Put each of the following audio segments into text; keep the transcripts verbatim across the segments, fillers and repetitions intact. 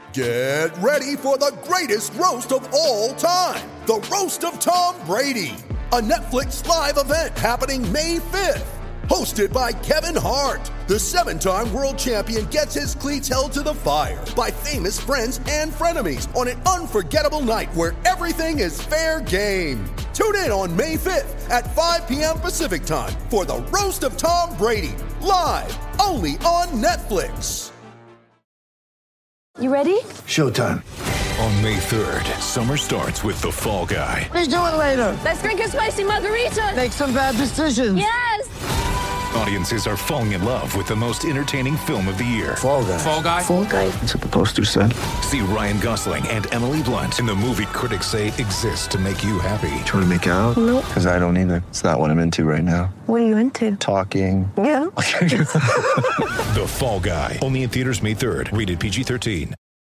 Get ready for the greatest roast of all time, the Roast of Tom Brady, a Netflix live event happening May fifth. Hosted by Kevin Hart, the seven-time world champion gets his cleats held to the fire by famous friends and frenemies on an unforgettable night where everything is fair game. Tune in on May fifth at five p.m. Pacific time for the Roast of Tom Brady, live only on Netflix. You ready? Showtime. On May third, summer starts with The Fall Guy. Let's do it later. Let's drink a spicy margarita. Make some bad decisions. Yes. Audiences are falling in love with the most entertaining film of the year. Fall Guy. Fall Guy. Fall Guy. That's what the poster said. See Ryan Gosling and Emily Blunt in the movie critics say exists to make you happy. Trying to make it out? Nope. Because I don't either. It's not what I'm into right now. What are you into? Talking. Yeah. The Fall Guy. Only in theaters May third. Rated P G thirteen.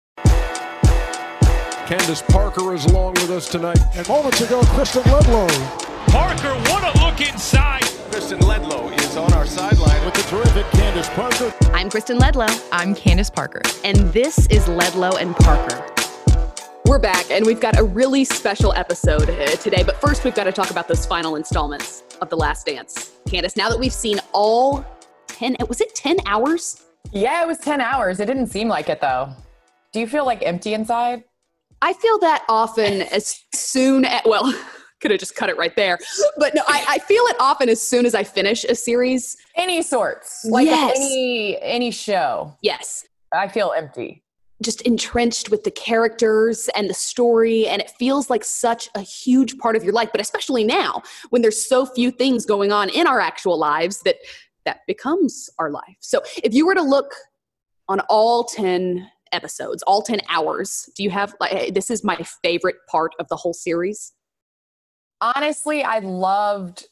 Candace Parker is along with us tonight. And moments ago, Kristen Ledlow. Parker, what a look inside. Kristen Ledlow is on our sideline With the terrific Candace Parker. I'm Kristen Ledlow. I'm Candace Parker. And this is Ledlow and Parker. We're back, and we've got a really special episode uh, today. But first, we've got to talk about those final installments of The Last Dance. Candace, now that we've seen all ten, was it ten hours? Yeah, it was ten hours. It didn't seem like it, though. Do you feel like empty inside? I feel that often as soon as, well, could have just cut it right there. But no, I, I feel it often as soon as I finish a series. Any sorts. Like Yes. any any show. Yes. I feel empty. Just entrenched with the characters and the story, and it feels like such a huge part of your life, but especially now when there's so few things going on in our actual lives that that becomes our life. So if you were to look on all ten episodes, all ten hours, do you have, like, hey, this is my favorite part of the whole series? Honestly, I loved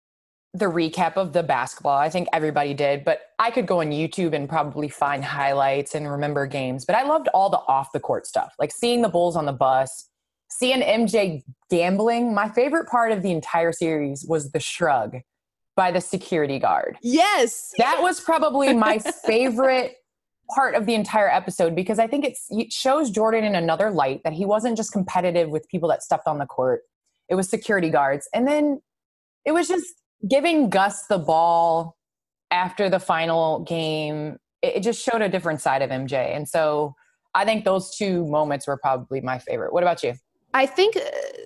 the recap of the basketball. I think everybody did, but I could go on YouTube and probably find highlights and remember games. But I loved all the off the court stuff, like seeing the Bulls on the bus, seeing M J gambling. My favorite part of the entire series was the shrug by the security guard. Yes. That was probably my favorite part of the entire episode, because I think it's, it shows Jordan in another light, that he wasn't just competitive with people that stepped on the court. It was security guards. And then it was just giving Gus the ball after the final game. It, it just showed a different side of M J. And so I think those two moments were probably my favorite. What about you? I think uh,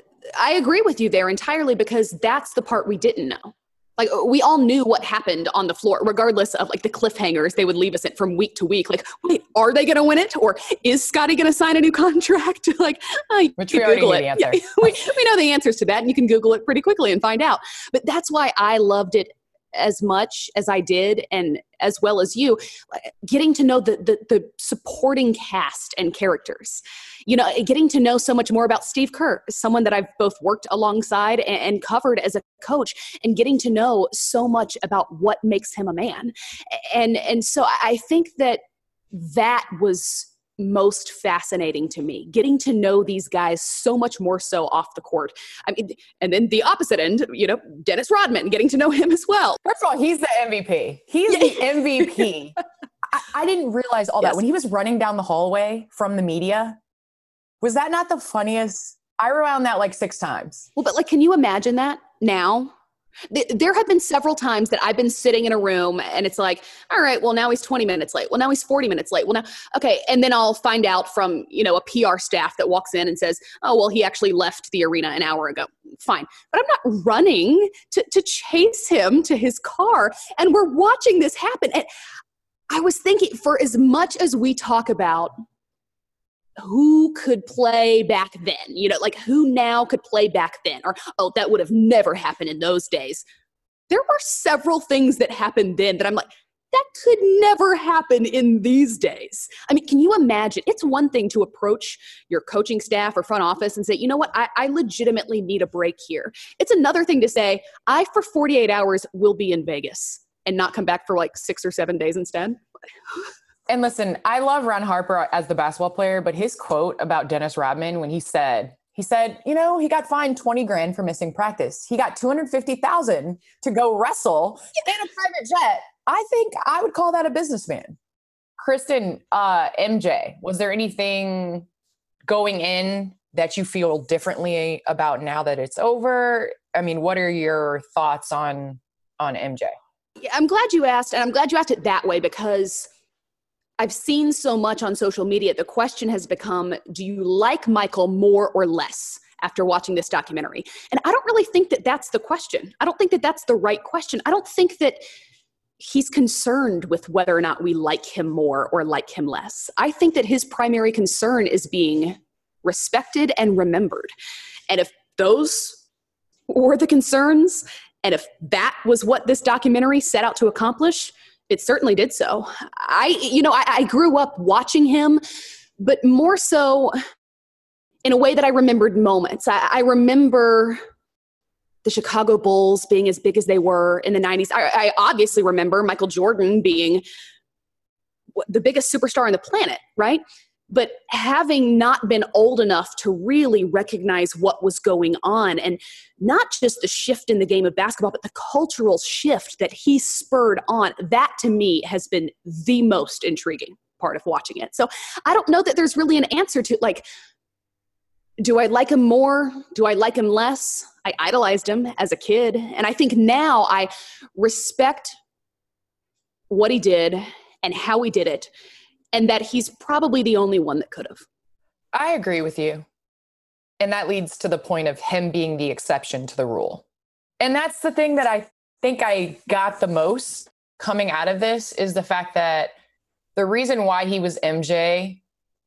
I agree with you there entirely, because that's the part we didn't know. Like, we all knew what happened on the floor, regardless of like the cliffhangers they would leave us in from week to week. Like, wait, are they going to win it? Or is Scottie going to sign a new contract? Like, I Which we already knew the answer. Yeah, we, we know the answers to that, and you can Google it pretty quickly and find out. But that's why I loved it as much as I did, and as well as you, getting to know the, the the supporting cast and characters. You know, getting to know so much more about Steve Kerr, someone that I've both worked alongside and, and covered as a coach, and getting to know so much about what makes him a man. And and so I think that that was most fascinating to me, getting to know these guys so much more so off the court. I mean, and then the opposite end, you know, Dennis Rodman, getting to know him as well. First of all, he's the M V P. He's the M V P. I, I didn't realize all Yes. that. When he was running down the hallway from the media, was that not the funniest? I rewound that like six times. Well, but like, can you imagine that now? There have been several times that I've been sitting in a room and it's like, all right, well, now he's twenty minutes late. Well, now he's forty minutes late. Well, now, okay. And then I'll find out from, you know, a P R staff that walks in and says, oh, well, he actually left the arena an hour ago. Fine. But I'm not running to, to chase him to his car. And we're watching this happen. And I was thinking, for as much as we talk about who could play back then, you know, like who now could play back then, or, oh, that would have never happened in those days. There were several things that happened then that I'm like, that could never happen in these days. I mean, can you imagine? It's one thing to approach your coaching staff or front office and say, you know what, I, I legitimately need a break here. It's another thing to say, I, for forty-eight hours, will be in Vegas and not come back for like six or seven days instead. And listen, I love Ron Harper as the basketball player, but his quote about Dennis Rodman when he said, he said, you know, he got fined twenty grand for missing practice. He got two hundred fifty thousand to go wrestle in a private jet. I think I would call that a businessman. Kristen, uh, M J, was there anything going in that you feel differently about now that it's over? I mean, what are your thoughts on on M J? Yeah, I'm glad you asked, and I'm glad you asked it that way because I've seen so much on social media. The question has become, do you like Michael more or less after watching this documentary? And I don't really think that that's the question. I don't think that that's the right question. I don't think that he's concerned with whether or not we like him more or like him less. I think that his primary concern is being respected and remembered. And if those were the concerns, and if that was what this documentary set out to accomplish, it certainly did so. I, you know, I, I grew up watching him, but more so in a way that I remembered moments. I, I remember the Chicago Bulls being as big as they were in the nineties. I, I obviously remember Michael Jordan being the biggest superstar on the planet, right? But having not been old enough to really recognize what was going on, and not just the shift in the game of basketball, but the cultural shift that he spurred on, that to me has been the most intriguing part of watching it. So I don't know that there's really an answer to, like, do I like him more? Do I like him less? I idolized him as a kid. And I think now I respect what he did and how he did it, and that he's probably the only one that could have. I agree with you. And that leads to the point of him being the exception to the rule. And that's the thing that I think I got the most coming out of this, is the fact that the reason why he was M J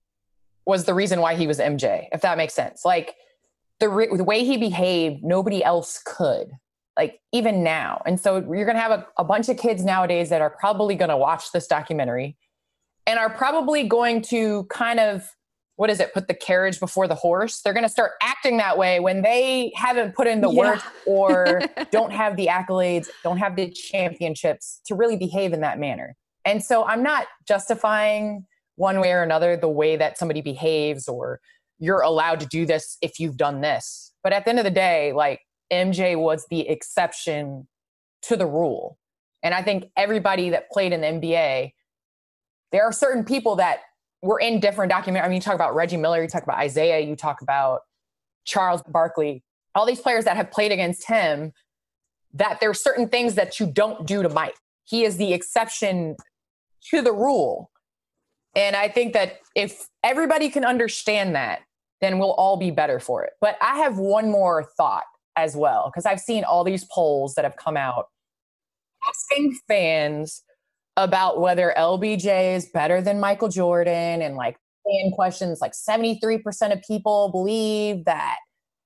was the reason why he was M J, if that makes sense. Like, the, re- the way he behaved, nobody else could, like, even now. And so you're going to have a, a bunch of kids nowadays that are probably going to watch this documentary and are probably going to kind of, what is it, put the carriage before the horse. They're going to start acting that way when they haven't put in the Yeah. work or don't have the accolades, don't have the championships to really behave in that manner. And so I'm not justifying one way or another the way that somebody behaves, or you're allowed to do this if you've done this. But at the end of the day, like, M J was the exception to the rule. And I think everybody that played in the N B A, there are certain people that were in different documentaries. I mean, you talk about Reggie Miller, you talk about Isaiah, you talk about Charles Barkley, all these players that have played against him, that there are certain things that you don't do to Mike. He is the exception to the rule. And I think that if everybody can understand that, then we'll all be better for it. But I have one more thought as well, because I've seen all these polls that have come out asking fans about whether L B J is better than Michael Jordan, and like fan questions, like seventy-three percent of people believe that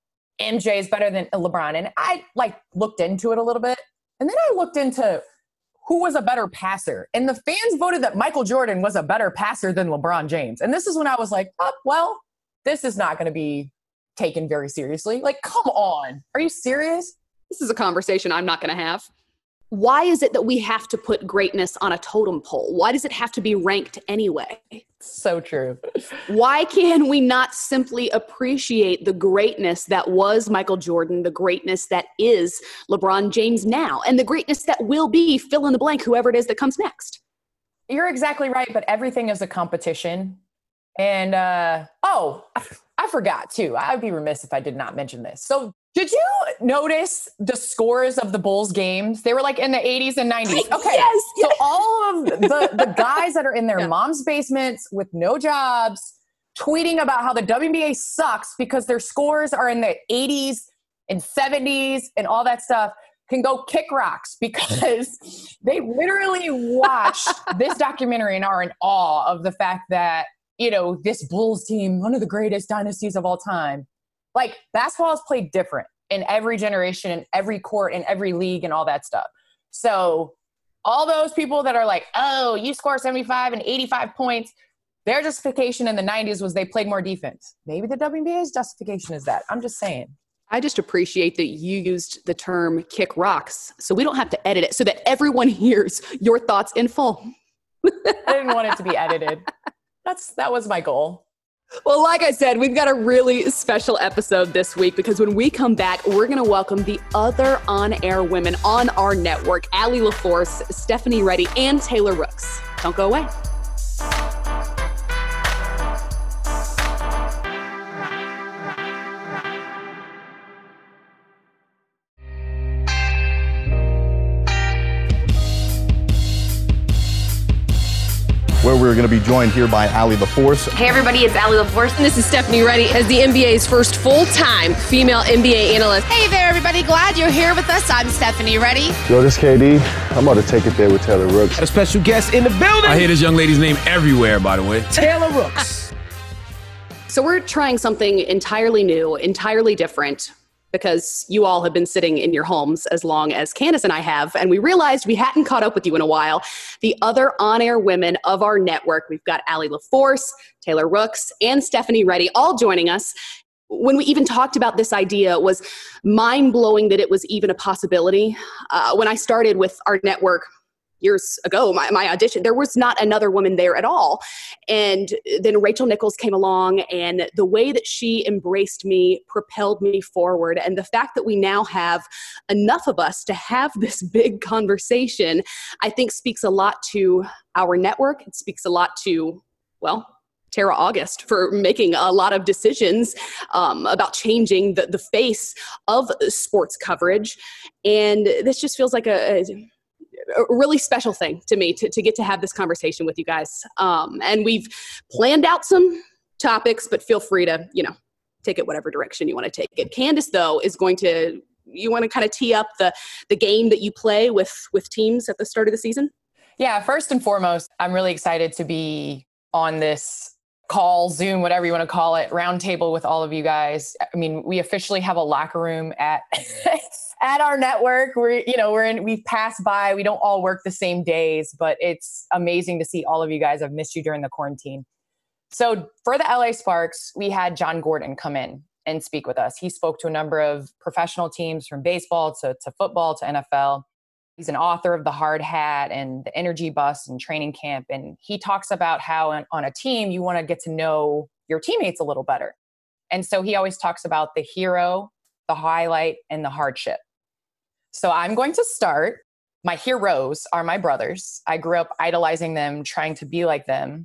M J is better than LeBron. And I like looked into it a little bit, and then I looked into who was a better passer. And the fans voted that Michael Jordan was a better passer than LeBron James. And this is when I was like, oh, well, this is not going to be taken very seriously. Like, come on. Are you serious? This is a conversation I'm not going to have. Why is it that we have to put greatness on a totem pole? Why does it have to be ranked anyway? So true. Why can we not simply appreciate the greatness that was Michael Jordan, the greatness that is LeBron James now, and the greatness that will be fill in the blank, whoever it is that comes next? You're exactly right, but everything is a competition. And, uh, oh, I, I forgot too. I'd be remiss if I did not mention this. So did you notice the scores of the Bulls games? They were like in the eighties and nineties. Okay. Yes, so yes. all of the, the guys that are in their yeah. mom's basements with no jobs tweeting about how the W N B A sucks because their scores are in the eighties and seventies and all that stuff can go kick rocks, because they literally watched this documentary and are in awe of the fact that, you know, this Bulls team, one of the greatest dynasties of all time. Like, basketball is played different in every generation, in every court, in every league, and all that stuff. So all those people that are like, oh, you score seventy-five and eighty-five points, their justification in the nineties was they played more defense. Maybe the W N B A's justification is that. I'm just saying. I just appreciate that you used the term kick rocks, so we don't have to edit it, so that everyone hears your thoughts in full. I didn't want it to be edited. That's That was my goal. Well, like I said, we've got a really special episode this week, because when we come back, we're going to welcome the other on-air women on our network, Allie LaForce, Stephanie Reddy, and Taylor Rooks. Don't go away. we're going to be joined here by Allie LaForce. Hey everybody, it's Allie LaForce. And this is Stephanie Reddy as the N B A's first full-time female N B A analyst. Hey there everybody, glad you're here with us. I'm Stephanie Reddy. Yo, this K D. I'm about to take it there with Taylor Rooks. Got a special guest in the building. I hear this young lady's name everywhere, by the way. Taylor Rooks. So we're trying something entirely new, entirely different, because you all have been sitting in your homes as long as Candace and I have, and we realized we hadn't caught up with you in a while. The other on-air women of our network, we've got Allie LaForce, Taylor Rooks, and Stephanie Reddy all joining us. When we even talked about this idea, it was mind-blowing that it was even a possibility. Uh, when I started with our network years ago, my, my audition, there was not another woman there at all. And then Rachel Nichols came along, and the way that she embraced me propelled me forward. And the fact that we now have enough of us to have this big conversation, I think speaks a lot to our network. It speaks a lot to, well, Tara August for making a lot of decisions um, about changing the, the face of sports coverage. And this just feels like a, a a really special thing to me to, to get to have this conversation with you guys. Um, and we've planned out some topics, but feel free to, you know, take it whatever direction you want to take it. Candace, though, is going to, you want to kind of tee up the, the game that you play with, with teams at the start of the season? Yeah, first and foremost, I'm really excited to be on this call, Zoom, whatever you want to call it, roundtable with all of you guys. I mean, we officially have a locker room at at our network. We're, you know, we're in, we've passed by, we don't all work the same days, but it's amazing to see all of you guys. I've missed you during the quarantine. So for the L A Sparks, we had John Gordon come in and speak with us. He spoke to a number of professional teams from baseball to, to football to N F L. He's an author of The Hard Hat and The Energy Bus and Training Camp. And he talks about how on, on a team, you want to get to know your teammates a little better. And so he always talks about the hero, the highlight, and the hardship. So I'm going to start. My heroes are my brothers. I grew up idolizing them, trying to be like them.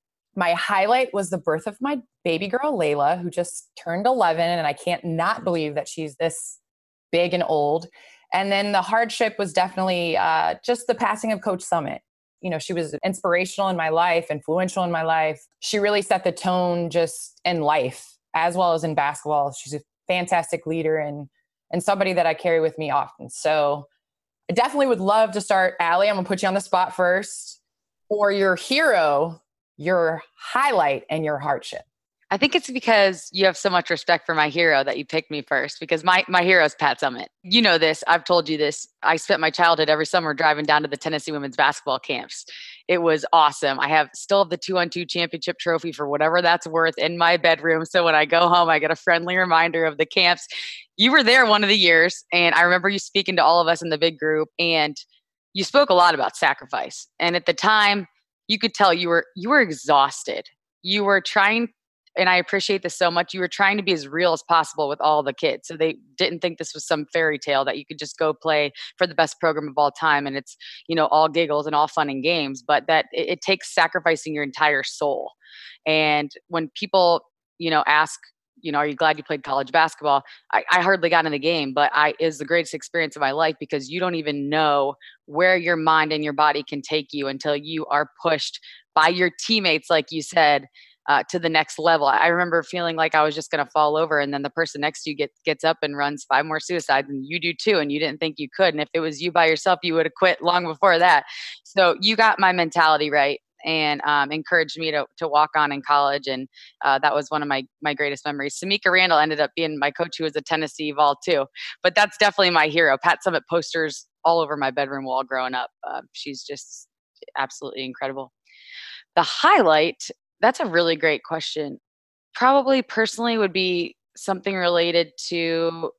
My highlight was the birth of my baby girl, Layla, who just turned eleven. And I can't not believe that she's this big and old. And then the hardship was definitely uh, just the passing of Coach Summit. You know, she was inspirational in my life, influential in my life. She really set the tone just in life as well as in basketball. She's a fantastic leader and and somebody that I carry with me often. So I definitely would love to start. Allie, I'm going to put you on the spot first. Or your hero, your highlight, and your hardship. I think it's because you have so much respect for my hero that you picked me first, because my, my hero is Pat Summitt. You know this. I've told you this. I spent my childhood every summer driving down to the Tennessee women's basketball camps. It was awesome. I have still have the two on two championship trophy for whatever that's worth in my bedroom. So when I go home, I get a friendly reminder of the camps. You were there one of the years, and I remember you speaking to all of us in the big group, and you spoke a lot about sacrifice. And at the time, you could tell you were you were exhausted. You were trying, and I appreciate this so much, you were trying to be as real as possible with all the kids. So they didn't think this was some fairy tale that you could just go play for the best program of all time. And it's, you know, all giggles and all fun and games, but that it, it takes sacrificing your entire soul. And when people, you know, ask, you know, are you glad you played college basketball? I, I hardly got in the game, but I is the greatest experience of my life, because you don't even know where your mind and your body can take you until you are pushed by your teammates, like you said, Uh, to the next level. I remember feeling like I was just going to fall over, and then the person next to you get, gets up and runs five more suicides, and you do too, and you didn't think you could. And if it was you by yourself, you would have quit long before that. So you got my mentality right, and um, encouraged me to to walk on in college, and uh, that was one of my my greatest memories. Samika Randall ended up being my coach, who was a Tennessee Vol too, but that's definitely my hero. Pat Summitt posters all over my bedroom wall growing up. Uh, she's just absolutely incredible. The highlight, that's a really great question. Probably personally would be something related to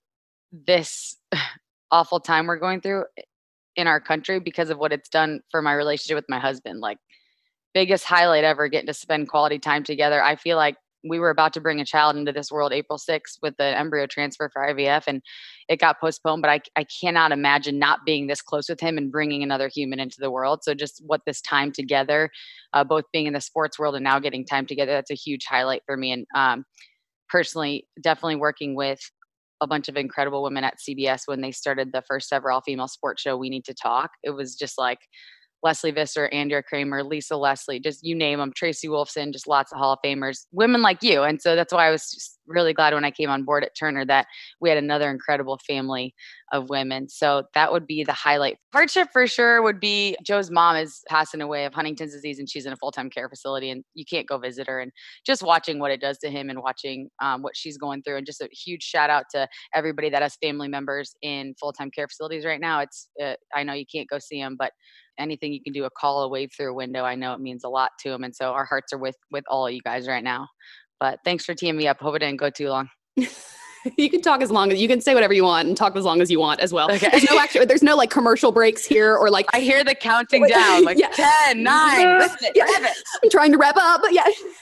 this awful time we're going through in our country because of what it's done for my relationship with my husband. Like, biggest highlight ever, getting to spend quality time together. I feel like we were about to bring a child into this world April sixth with the embryo transfer for I V F, and it got postponed, but I, I cannot imagine not being this close with him and bringing another human into the world. So just what this time together, uh, both being in the sports world and now getting time together, that's a huge highlight for me. And um, personally, definitely working with a bunch of incredible women at C B S when they started the first ever all-female sports show, We Need to Talk. It was just like Leslie Visser, Andrea Kramer, Lisa Leslie, just you name them, Tracy Wolfson, just lots of Hall of Famers, women like you. And so that's why I was just really glad when I came on board at Turner that we had another incredible family of women. So that would be the highlight. Hardship for sure would be Joe's mom is passing away of Huntington's disease and she's in a full-time care facility and you can't go visit her, and just watching what it does to him and watching um, what she's going through. And just a huge shout out to everybody that has family members in full-time care facilities right now. It's, uh, I know you can't go see them, but anything you can do, a call, a wave through a window, I know it means a lot to them. And so our hearts are with, with all of you guys right now. But thanks for teeing me up. Hope it didn't go too long. You can talk as long as you can say whatever you want and talk as long as you want as well. Okay. There's no actually, there's no like commercial breaks here or like. I hear the counting down like yeah. ten, nine, listen, yeah. seven. I'm trying to wrap up, but yeah.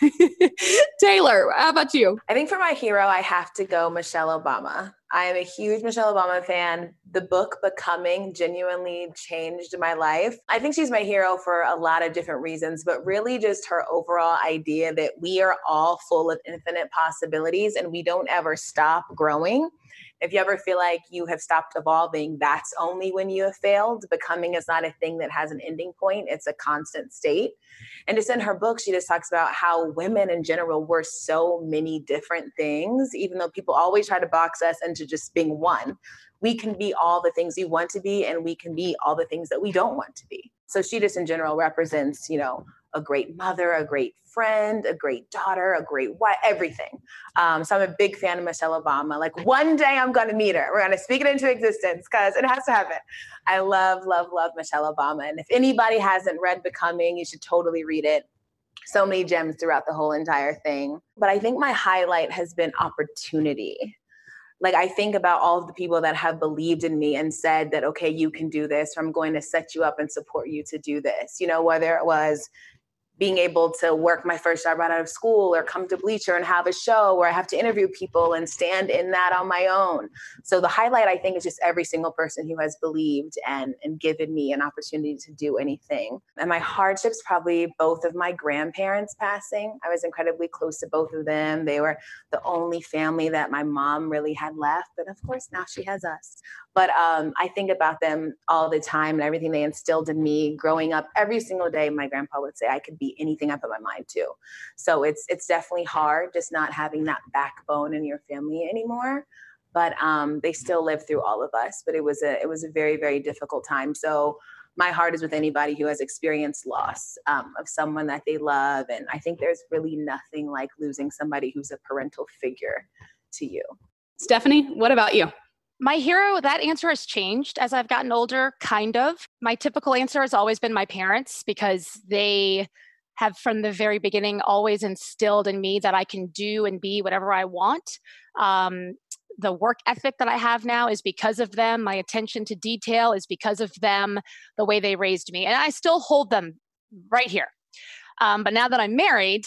Taylor, how about you? I think for my hero, I have to go Michelle Obama. I am a huge Michelle Obama fan. The book Becoming genuinely changed my life. I think she's my hero for a lot of different reasons, but really just her overall idea that we are all full of infinite possibilities and we don't ever stop growing. If you ever feel like you have stopped evolving, that's only when you have failed. Becoming is not a thing that has an ending point. It's a constant state. And just in her book, she just talks about how women in general were so many different things, even though people always try to box us into just being one. We can be all the things we want to be, and we can be all the things that we don't want to be. So she just in general represents, you know, a great mother, a great friend, a great daughter, a great wife, everything. Um, so I'm a big fan of Michelle Obama. Like one day I'm going to meet her. We're going to speak it into existence because it has to happen. I love, love, love Michelle Obama. And if anybody hasn't read Becoming, you should totally read it. So many gems throughout the whole entire thing. But I think my highlight has been opportunity. Like I think about all of the people that have believed in me and said that, okay, you can do this, or I'm going to set you up and support you to do this. You know, whether it was being able to work my first job right out of school or come to Bleacher and have a show where I have to interview people and stand in that on my own. So the highlight, I think, is just every single person who has believed and, and given me an opportunity to do anything. And my hardships, probably both of my grandparents passing. I was incredibly close to both of them. They were the only family that my mom really had left. But of course, now she has us. But um, I think about them all the time and everything they instilled in me growing up. Every single day, my grandpa would say I could be anything I put my mind to. So it's it's definitely hard just not having that backbone in your family anymore. But um, they still live through all of us. But it was a it was a very, very difficult time. So my heart is with anybody who has experienced loss um, of someone that they love. And I think there's really nothing like losing somebody who's a parental figure to you. Stephanie, what about you? My hero, that answer has changed as I've gotten older, kind of. My typical answer has always been my parents because they have from the very beginning always instilled in me that I can do and be whatever I want. Um, the work ethic that I have now is because of them. My attention to detail is because of them, the way they raised me. And I still hold them right here. Um, but now that I'm married,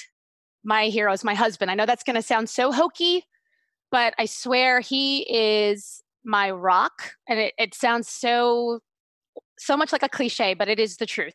my hero is my husband. I know that's going to sound so hokey, but I swear he is my rock. And it, it sounds so, so much like a cliche, but it is the truth.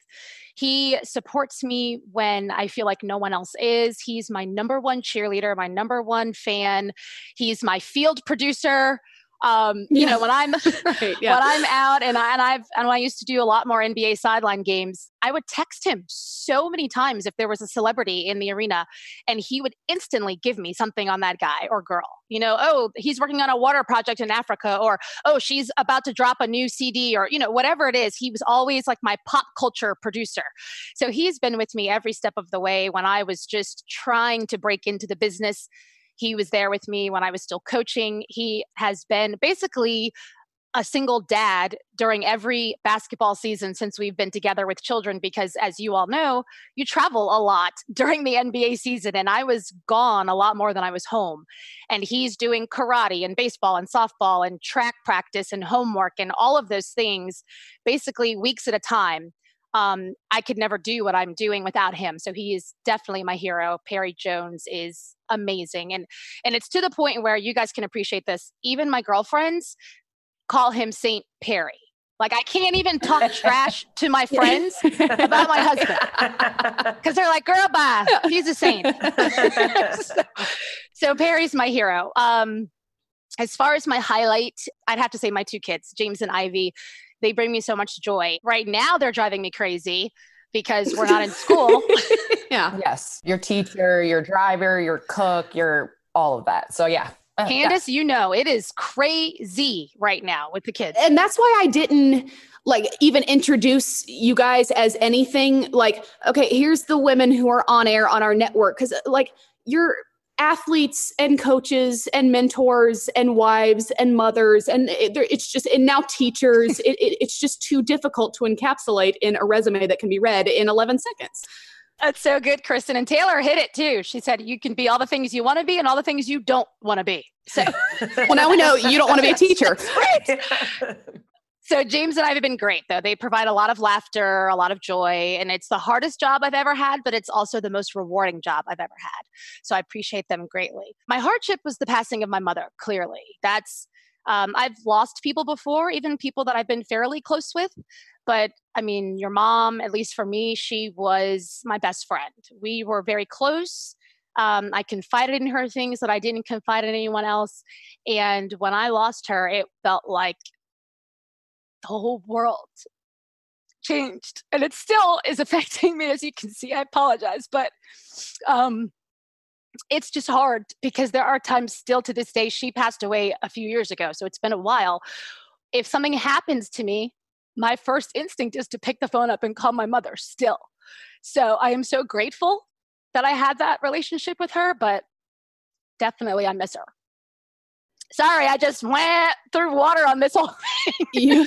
He supports me when I feel like no one else is. He's my number one cheerleader, my number one fan. He's my field producer. Um, you yeah. know, when I'm right, yeah. when I'm out and I and I've and when I used to do a lot more N B A sideline games, I would text him so many times if there was a celebrity in the arena, and he would instantly give me something on that guy or girl. You know, oh, he's working on a water project in Africa, or oh, she's about to drop a new C D, or you know, whatever it is. He was always like my pop culture producer. So he's been with me every step of the way when I was just trying to break into the business. He was there with me when I was still coaching. He has been basically a single dad during every basketball season since we've been together with children, because as you all know, you travel a lot during the N B A season. And I was gone a lot more than I was home. And he's doing karate and baseball and softball and track practice and homework and all of those things, basically weeks at a time. Um, I could never do what I'm doing without him. So he is definitely my hero. Perry Jones is amazing. And, and it's to the point where you guys can appreciate this. Even my girlfriends call him Saint Perry. Like I can't even talk trash to my friends about my husband because they're like, girl, bye. He's a saint. so, so Perry's my hero. Um, as far as my highlight, I'd have to say my two kids, James and Ivy. they bring me so much joy. Right now, they're driving me crazy because we're not in school. Yeah. Yes. Your teacher, your driver, your cook, your all of that. So yeah. Uh, Candace, yeah. you know, it is crazy right now with the kids. And that's why I didn't like even introduce you guys as anything like, okay, here's the women who are on air on our network. Cause like you're athletes and coaches and mentors and wives and mothers. And it, it's just, and now teachers, it, it, it's just too difficult to encapsulate in a resume that can be read in eleven seconds. That's so good, Kristen. And Taylor hit it too. She said, you can be all the things you want to be and all the things you don't want to be. So, well, now we know you don't want to be a teacher. Right. So James and I have been great, though. They provide a lot of laughter, a lot of joy, and it's the hardest job I've ever had, but it's also the most rewarding job I've ever had. So I appreciate them greatly. My hardship was the passing of my mother, clearly. That's, um, I've lost people before, even people that I've been fairly close with. But I mean, your mom, at least for me, she was my best friend. We were very close. Um, I confided in her things that I didn't confide in anyone else. And when I lost her, it felt like the whole world changed. And it still is affecting me, as you can see. I apologize. But um, it's just hard because there are times still to this day. She passed away a few years ago, so it's been a while. If something happens to me, my first instinct is to pick the phone up and call my mother still. So I am so grateful that I had that relationship with her, but definitely I miss her. Sorry, I just went through water on this whole thing. You,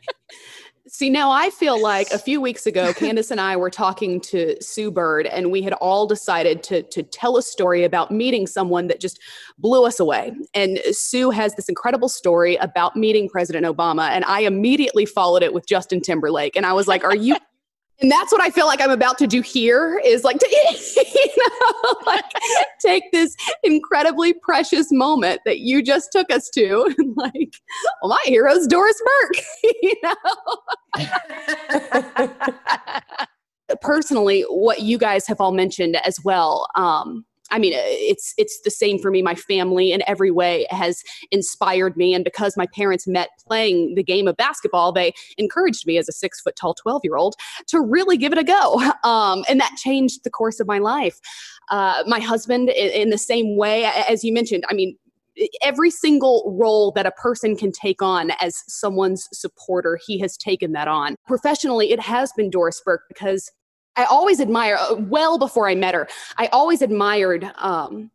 see, now I feel like a few weeks ago, Candace and I were talking to Sue Bird, and we had all decided to, to tell a story about meeting someone that just blew us away. And Sue has this incredible story about meeting President Obama, and I immediately followed it with Justin Timberlake. And I was like, are you... And that's what I feel like I'm about to do here is like, to, you know, like take this incredibly precious moment that you just took us to. And like, well, my hero's Doris Burke, you know. Personally, what you guys have all mentioned as well, um, I mean, it's it's the same for me. My family in every way has inspired me. And because my parents met playing the game of basketball, they encouraged me as a six foot tall twelve year old to really give it a go. Um, and that changed the course of my life. Uh, my husband, in, in the same way, as you mentioned, I mean, every single role that a person can take on as someone's supporter, he has taken that on. Professionally, it has been Doris Burke because I always admire, well before I met her, I always admired um,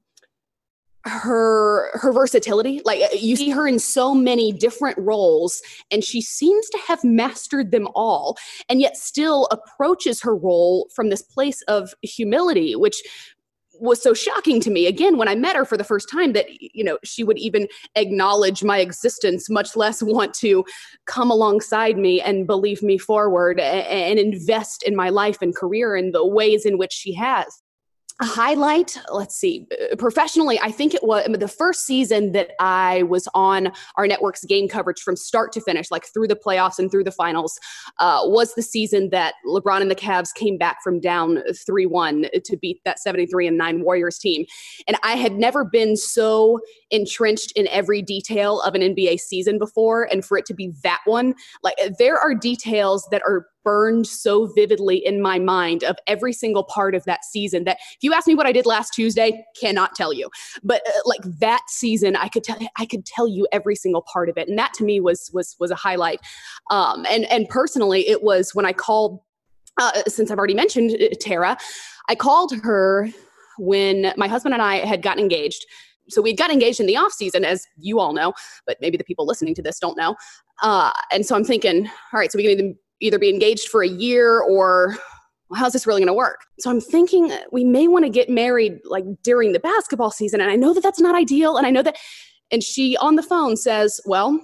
her her versatility. Like you see her in so many different roles, and she seems to have mastered them all, and yet still approaches her role from this place of humility, which was so shocking to me, again, when I met her for the first time, that, you know, she would even acknowledge my existence, much less want to come alongside me and believe me forward and, and invest in my life and career in the ways in which she has. A highlight, let's see, professionally, I think it was the first season that I was on our network's game coverage from start to finish, like through the playoffs and through the finals, uh, was the season that LeBron and the Cavs came back from down three one to beat that seventy-three and nine Warriors team. And I had never been so entrenched in every detail of an N B A season before. And for it to be that one, like there are details that are burned so vividly in my mind of every single part of that season that if you ask me what I did last Tuesday, cannot tell you. But uh, like that season, I could tell I could tell you every single part of it, and that to me was was was a highlight. Um, and and personally, it was when I called. Uh, since I've already mentioned uh, Tara, I called her when my husband and I had gotten engaged. So we'd got engaged in the off season, as you all know, but maybe the people listening to this don't know. Uh, and so I'm thinking, all right, so we can either either be engaged for a year or well, how's this really going to work? So I'm thinking we may want to get married like during the basketball season. And I know that that's not ideal. And I know that, and she on the phone says, well,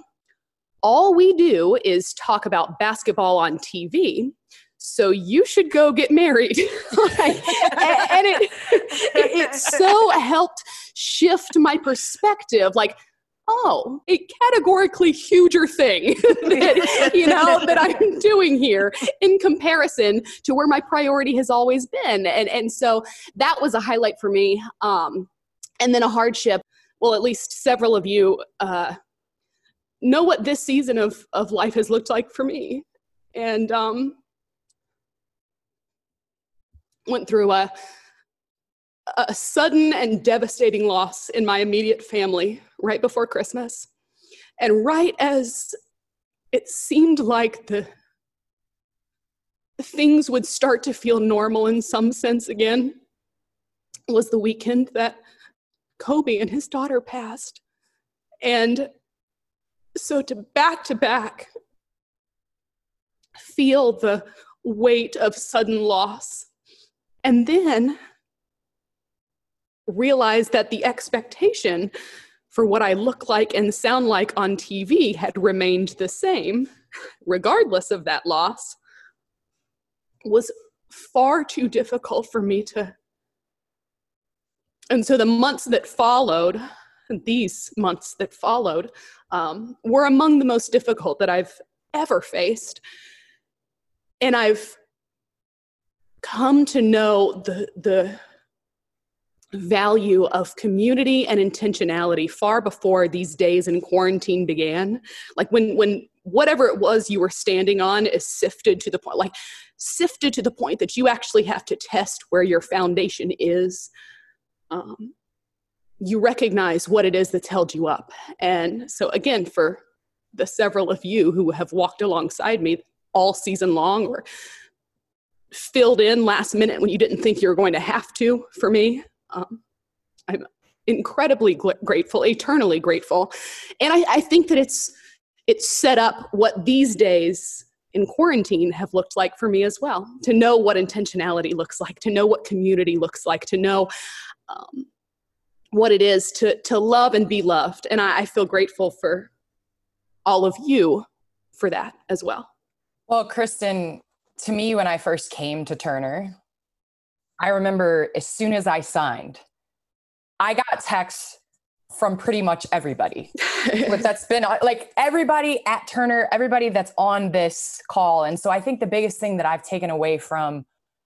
all we do is talk about basketball on T V. So you should go get married. Like, and, and it, it, it so helped shift my perspective. Like, oh, a categorically huger thing that, you know, that I'm doing here in comparison to where my priority has always been. And, and so that was a highlight for me. Um, and then a hardship. Well, at least several of you, uh, know what this season of, of life has looked like for me. And um, went through a, a sudden and devastating loss in my immediate family right before Christmas. And right as it seemed like the things would start to feel normal in some sense again, was the weekend that Kobe and his daughter passed. And so to back to back feel the weight of sudden loss, and then realize that the expectation for what I look like and sound like on T V had remained the same, regardless of that loss, was far too difficult for me to. And so the months that followed, these months that followed, um, were among the most difficult that I've ever faced. And I've come to know the, the value of community and intentionality far before these days in quarantine began. Like when, when whatever it was you were standing on is sifted to the point, like sifted to the point that you actually have to test where your foundation is. Um, you recognize what it is that's held you up. And so again, for the several of you who have walked alongside me all season long or filled in last minute when you didn't think you were going to have to, for me, um, I'm incredibly gl- grateful, eternally grateful. And I, I think that it's it's set up what these days in quarantine have looked like for me as well, to know what intentionality looks like, to know what community looks like, to know um, what it is to to love and be loved. And I, I feel grateful for all of you for that as well. Well, Kristen, to me, when I first came to Turner, I remember as soon as I signed, I got texts from pretty much everybody. But that's been like everybody at Turner, everybody that's on this call. And so I think the biggest thing that I've taken away from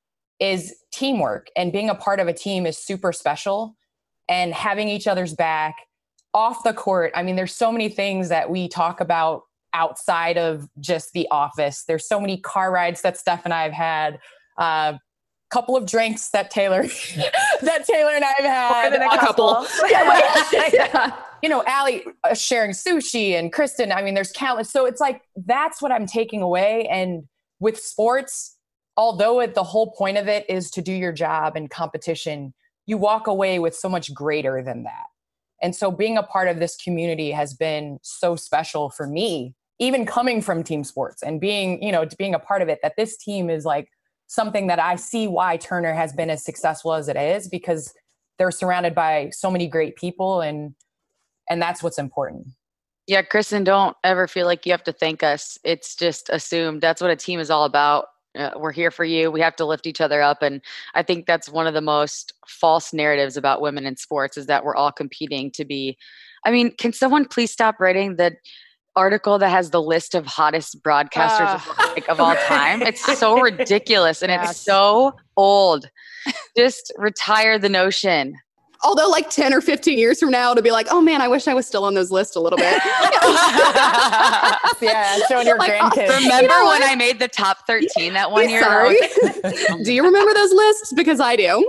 is teamwork, and being a part of a team is super special, and having each other's back off the court. I mean, there's so many things that we talk about outside of just the office. There's so many car rides that Steph and I have had, a uh, couple of drinks that Taylor, that Taylor and I have had. More than a couple. Yeah, yeah. You know, Allie uh, sharing sushi, and Kristen, I mean, there's countless. So it's like, that's what I'm taking away. And with sports, although it, the whole point of it is to do your job and competition, you walk away with so much greater than that. And so being a part of this community has been so special for me, even coming from team sports and being, you know, being a part of it, that this team is like something that I see why Turner has been as successful as it is, because they're surrounded by so many great people, and and that's what's important. Yeah, Kristen, don't ever feel like you have to thank us. It's just assumed. That's what a team is all about. Uh, we're here for you. We have to lift each other up. And I think that's one of the most false narratives about women in sports, is that we're all competing to be. I mean, can someone please stop writing the article that has the list of hottest broadcasters uh, of, like, of all time? It's so ridiculous, and yes. It's so old. Just retire the notion. Although like ten or fifteen years from now, to be like, oh man, I wish I was still on those lists a little bit. Yeah, showing your like, grandkids. Remember you know when I made the top thirteen that one year? Sorry. Do you remember those lists? Because I do.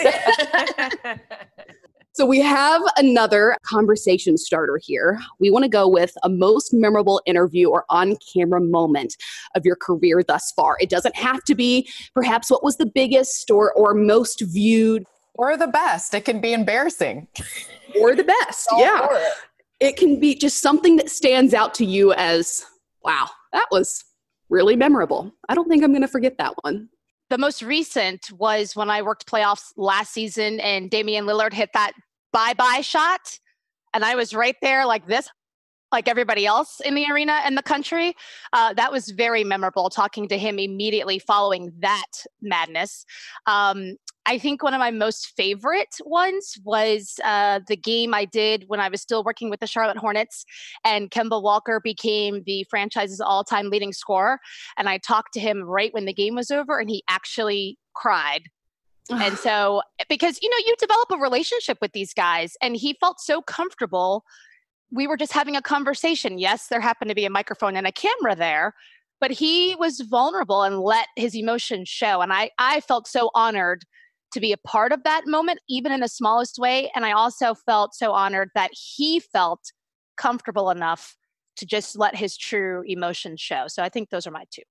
So we have another conversation starter here. We want to go with a most memorable interview or on-camera moment of your career thus far. It doesn't have to be perhaps what was the biggest or or most viewed. Or the best. It can be embarrassing. Or the best, yeah. It. it can be just something that stands out to you as, wow, that was really memorable. I don't think I'm going to forget that one. The most recent was when I worked playoffs last season and Damian Lillard hit that bye-bye shot. And I was right there like this, like everybody else in the arena and the country. Uh, that was very memorable, talking to him immediately following that madness. Um, I think one of my most favorite ones was uh, the game I did when I was still working with the Charlotte Hornets, and Kemba Walker became the franchise's all-time leading scorer. And I talked to him right when the game was over, and he actually cried. And so, because, you know, you develop a relationship with these guys, and he felt so comfortable we were just having a conversation. Yes, there happened to be a microphone and a camera there, but he was vulnerable and let his emotions show. And I, I felt so honored to be a part of that moment, even in the smallest way. And I also felt so honored that he felt comfortable enough to just let his true emotions show. So I think those are my two.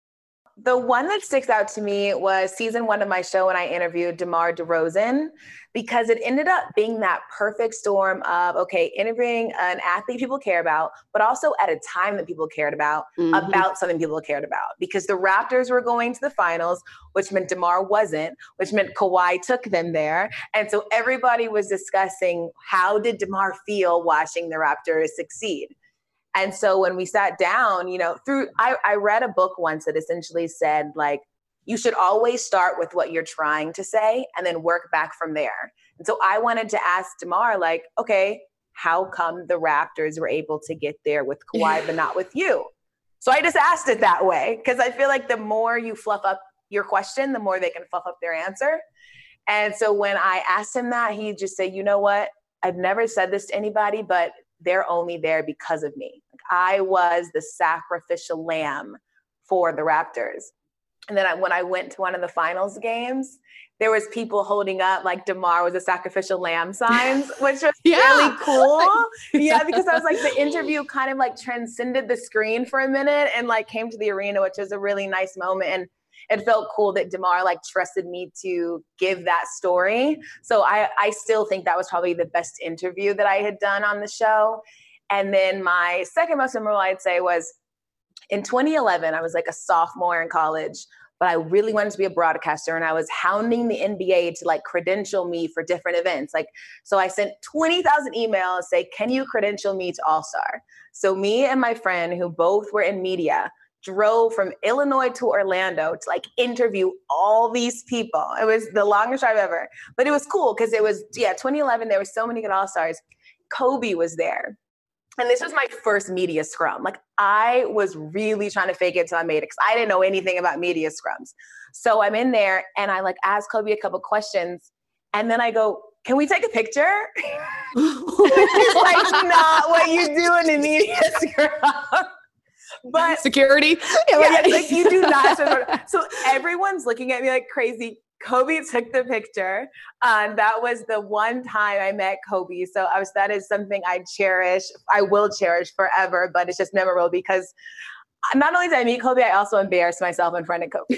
The one that sticks out to me was season one of my show when I interviewed DeMar DeRozan, because it ended up being that perfect storm of, okay, interviewing an athlete people care about, but also at a time that people cared about, mm-hmm. about something people cared about. Because the Raptors were going to the finals, which meant DeMar wasn't, which meant Kawhi took them there. And so everybody was discussing, how did DeMar feel watching the Raptors succeed? And so when we sat down, you know, through, I, I read a book once that essentially said, like, you should always start with what you're trying to say and then work back from there. And so I wanted to ask DeMar, like, okay, how come the Raptors were able to get there with Kawhi, but not with you? So I just asked it that way, because I feel like the more you fluff up your question, the more they can fluff up their answer. And so when I asked him that, he just said, you know what? I've never said this to anybody, but they're only there because of me. Like, I was the sacrificial lamb for the Raptors. And then I, when I went to one of the finals games, there was people holding up like DeMar was a sacrificial lamb signs, which was yeah. really cool. Yeah, because I was like, the interview kind of like transcended the screen for a minute and like came to the arena, which was a really nice moment. And it felt cool that DeMar like trusted me to give that story. So I, I still think that was probably the best interview that I had done on the show. And then my second most memorable, I'd say, was in twenty eleven. I was like a sophomore in college, but I really wanted to be a broadcaster. And I was hounding the N B A to like credential me for different events. Like, so I sent twenty thousand emails, say, can you credential me to All-Star? So me and my friend, who both were in media, drove from Illinois to Orlando to like interview all these people. It was the longest drive ever, but it was cool because it was, yeah, twenty eleven, there were so many good All-Stars. Kobe was there. And this was my first media scrum. Like, I was really trying to fake it till I made it because I didn't know anything about media scrums. So I'm in there and I like ask Kobe a couple questions and then I go, can we take a picture? It's like not what you do in a media scrum. But security, yeah, yeah. Like you do not. So everyone's looking at me like crazy. Kobe took the picture. Um, that was the one time I met Kobe. So I was, that is something I cherish. I will cherish forever, but it's just memorable because not only did I meet Kobe, I also embarrassed myself in front of Kobe.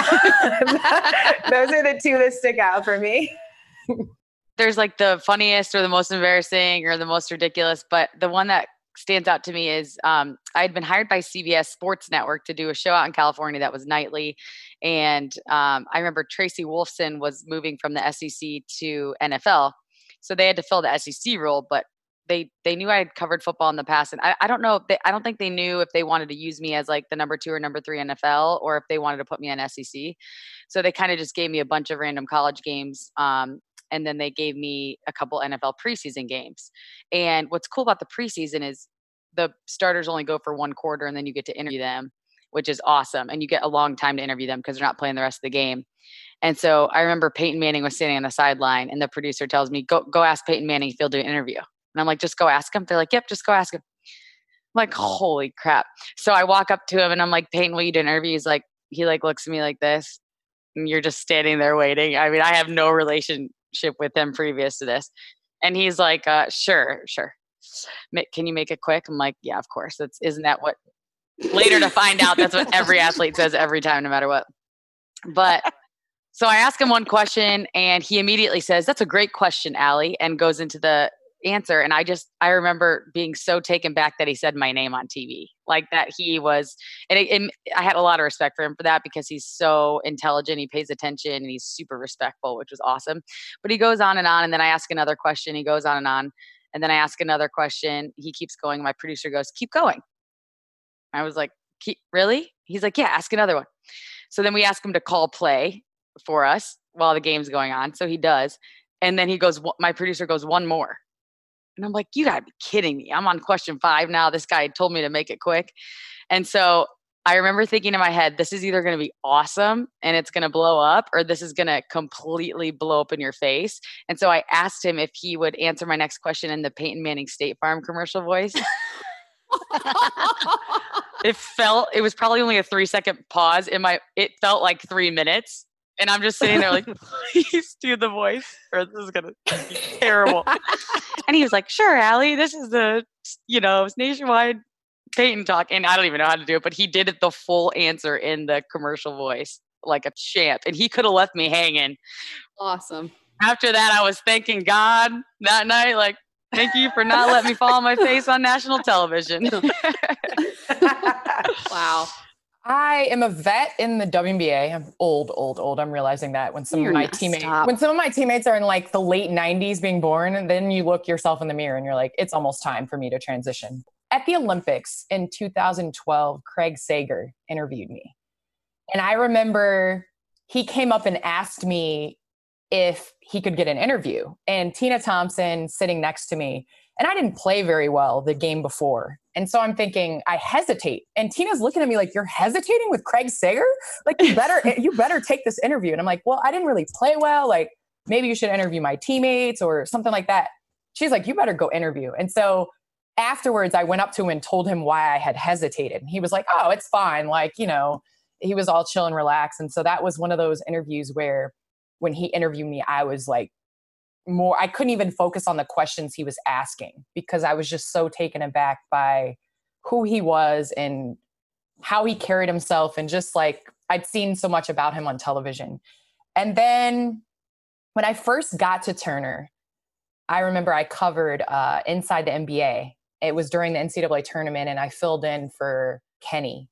Those are the two that stick out for me. There's like the funniest or the most embarrassing or the most ridiculous, but the one that stands out to me is um, I had been hired by C B S Sports Network to do a show out in California that was nightly. And um, I remember Tracy Wolfson was moving from the S E C to N F L. So they had to fill the S E C role, but they they knew I had covered football in the past. And I, I don't know, if they, I don't think they knew if they wanted to use me as like the number two or number three N F L or if they wanted to put me on S E C. So they kind of just gave me a bunch of random college games. Um, And then they gave me a couple N F L preseason games. And what's cool about the preseason is the starters only go for one quarter and then you get to interview them, which is awesome. And you get a long time to interview them because they're not playing the rest of the game. And so I remember Peyton Manning was standing on the sideline and the producer tells me, go go ask Peyton Manning if he'll do an interview. And I'm like, just go ask him. They're like, yep, just go ask him. I'm like, holy crap. So I walk up to him and I'm like, Peyton, will you do an interview? He's like, he like looks at me like this. And you're just standing there waiting. I mean, I have no relationship with him previous to this. And he's like, uh, sure, sure. Can you make it quick? I'm like, yeah, of course. That's, isn't that what later to find out that's what every athlete says every time, no matter what. But so I ask him one question and he immediately says, that's a great question, Allie, and goes into the answer. And I just, I remember being so taken back that he said my name on T V, like that he was, and, it, and I had a lot of respect for him for that because he's so intelligent. He pays attention and he's super respectful, which was awesome. But he goes on and on. And then I ask another question. He goes on and on. And then I ask another question. He keeps going. My producer goes, keep going. I was like, keep, really? He's like, yeah, ask another one. So then we ask him to call play for us while the game's going on. So he does. And then he goes, my producer goes, one more. And I'm like, you gotta be kidding me. I'm on question five now. This guy told me to make it quick. And so I remember thinking in my head, this is either going to be awesome and it's going to blow up, or this is going to completely blow up in your face. And so I asked him if he would answer my next question in the Peyton Manning State Farm commercial voice. It felt, it was probably only a three second pause in my, it felt like three minutes. And I'm just sitting there like, please do the voice or this is going to be terrible. And he was like, sure, Allie, this is the, you know, nationwide Peyton talk. And I don't even know how to do it, but he did it the full answer in the commercial voice, like a champ. And he could have left me hanging. Awesome. After that, I was thanking God that night, like, thank you for not letting me fall on my face on national television. Wow. I am a vet in the W N B A. I'm old, old, old. I'm realizing that when some You're of my not, teammates, stop. when some of my teammates are in like the late nineties being born, and then you look yourself in the mirror and you're like, it's almost time for me to transition. At the Olympics in two thousand twelve, Craig Sager interviewed me. And I remember he came up and asked me if he could get an interview. And Tina Thompson sitting next to me. And I didn't play very well the game before. And so I'm thinking, I hesitate. And Tina's looking at me like, you're hesitating with Craig Sager? Like, you better, you better take this interview. And I'm like, well, I didn't really play well. Like, maybe you should interview my teammates or something like that. She's like, you better go interview. And so afterwards, I went up to him and told him why I had hesitated. And he was like, oh, it's fine. Like, you know, he was all chill and relaxed. And so that was one of those interviews where when he interviewed me, I was like, more, I couldn't even focus on the questions he was asking because I was just so taken aback by who he was and how he carried himself. And just like, I'd seen so much about him on television. And then when I first got to Turner, I remember I covered uh, Inside the N B A. It was during the N C double A tournament and I filled in for Kenny.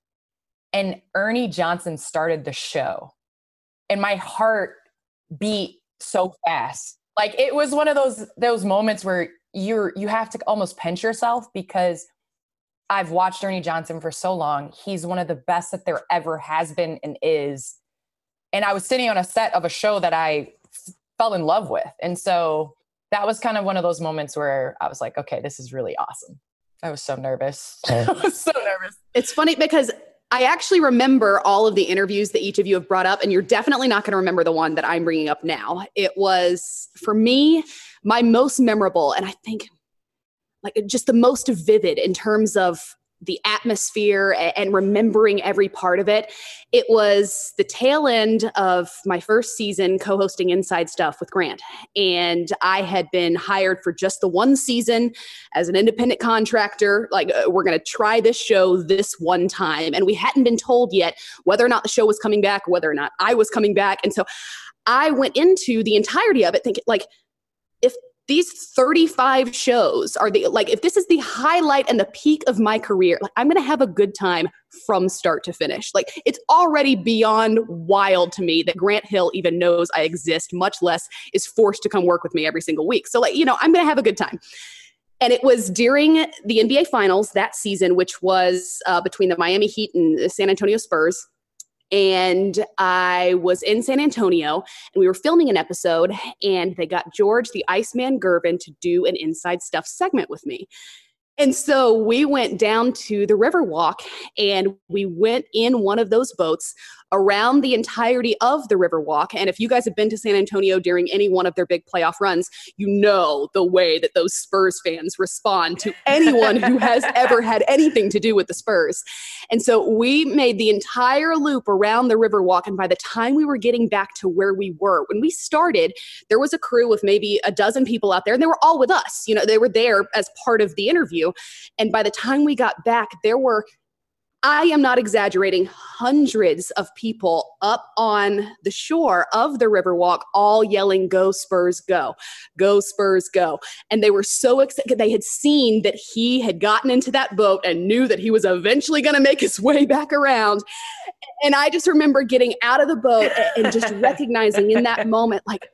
And Ernie Johnson started the show. And my heart beat so fast. Like, it was one of those those moments where you're you have to almost pinch yourself because I've watched Ernie Johnson for so long. He's one of the best that there ever has been and is. And I was sitting on a set of a show that I f- fell in love with. And so that was kind of one of those moments where I was like, okay, this is really awesome. I was so nervous. I was so nervous. It's funny because I actually remember all of the interviews that each of you have brought up, and you're definitely not going to remember the one that I'm bringing up now. It was, for me, my most memorable, and I think like just the most vivid in terms of the atmosphere and remembering every part of it. It was the tail end of my first season co-hosting Inside Stuff with Grant. And I had been hired for just the one season as an independent contractor. Like, uh, we're going to try this show this one time. And we hadn't been told yet whether or not the show was coming back or whether or not I was coming back. And so I went into the entirety of it thinking, like, if these thirty-five shows are the, like, if this is the highlight and the peak of my career, like, I'm going to have a good time from start to finish. Like, it's already beyond wild to me that Grant Hill even knows I exist, much less is forced to come work with me every single week. So, like, you know, I'm going to have a good time. And it was during the N B A Finals that season, which was uh, between the Miami Heat and the San Antonio Spurs. And I was in San Antonio and we were filming an episode and they got George the Iceman Gervin to do an Inside Stuff segment with me. And so we went down to the Riverwalk and we went in one of those boats around the entirety of the Riverwalk. And if you guys have been to San Antonio during any one of their big playoff runs, you know the way that those Spurs fans respond to anyone who has ever had anything to do with the Spurs. And so we made the entire loop around the Riverwalk. And by the time we were getting back to where we were, when we started, there was a crew of maybe a dozen people out there and they were all with us. You know, they were there as part of the interview. And by the time we got back, there were, I am not exaggerating, hundreds of people up on the shore of the Riverwalk, all yelling, "Go Spurs, go, go Spurs, go." And they were so excited. They had seen that he had gotten into that boat and knew that he was eventually going to make his way back around. And I just remember getting out of the boat and just recognizing in that moment, like,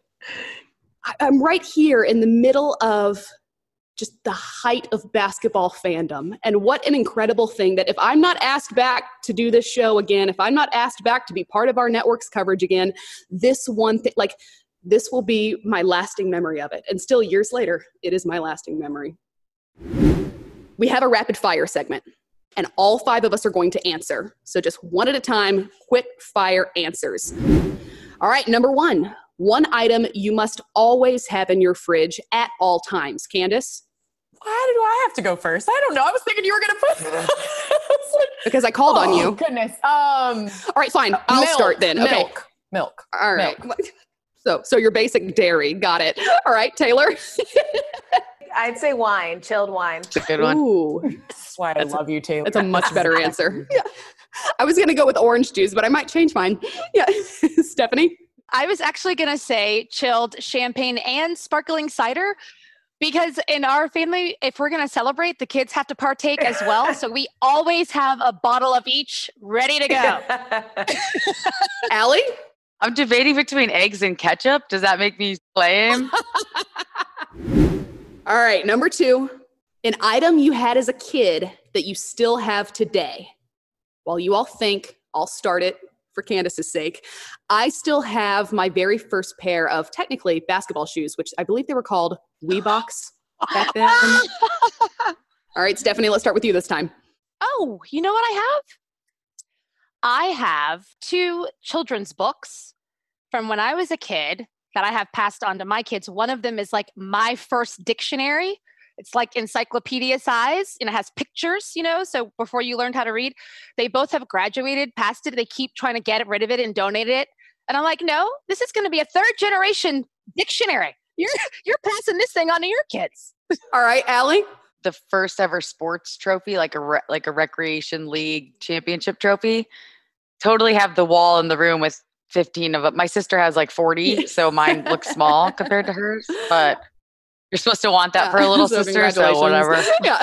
I'm right here in the middle of just the height of basketball fandom. And what an incredible thing that if I'm not asked back to do this show again, if I'm not asked back to be part of our network's coverage again, this one thing, like, this will be my lasting memory of it. And still years later, it is my lasting memory. We have a rapid fire segment. and all five of us are going to answer. So just one at a time, quick fire answers. All right, number one, one item you must always have in your fridge at all times. Candace? Why do I have to go first? I don't know. I was thinking you were going to put like, because I called oh, on you. Goodness. Um, all right, fine. I'll milk, start then. Okay. Milk. Milk. All right. Milk. So, so your basic dairy. Got it. All right, Taylor? I'd say wine, chilled wine. That's a good one. Ooh. That's why I love you, Taylor. That's a much better answer. Yeah. I was going to go with orange juice, but I might change mine. Yeah. Stephanie? I was actually going to say chilled champagne and sparkling cider because in our family, if we're going to celebrate, the kids have to partake as well. So we always have a bottle of each ready to go. Allie? I'm debating between eggs and ketchup. Does that make me lame? All right, number two, an item you had as a kid that you still have today. While you all think, I'll start it for Candace's sake. I still have my very first pair of technically basketball shoes, which I believe they were called Weebox back then. All right, Stephanie, let's start with you this time. Oh, you know what I have? I have two children's books from when I was a kid that I have passed on to my kids. One of them is like my first dictionary. It's like encyclopedia size and it has pictures, you know, so before you learned how to read, they both have graduated, passed it. They keep trying to get rid of it and donate it. And I'm like, no, this is going to be a third generation dictionary. You're, you're passing this thing on to your kids. All right, Allie? The first ever sports trophy, like a re- like a recreation league championship trophy. Totally have the wall in the room with fifteen of them. My sister has like forty, so mine looks small compared to hers. But you're supposed to want that yeah. for a little so sister, so whatever. Yeah.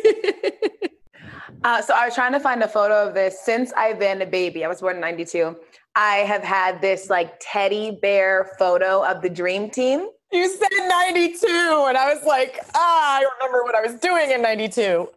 uh, so I was trying to find a photo of this. Since I've been a baby, I was born in ninety-two. I have had this like teddy bear photo of the dream team. You said ninety-two, and I was like, ah, I remember what I was doing in ninety-two.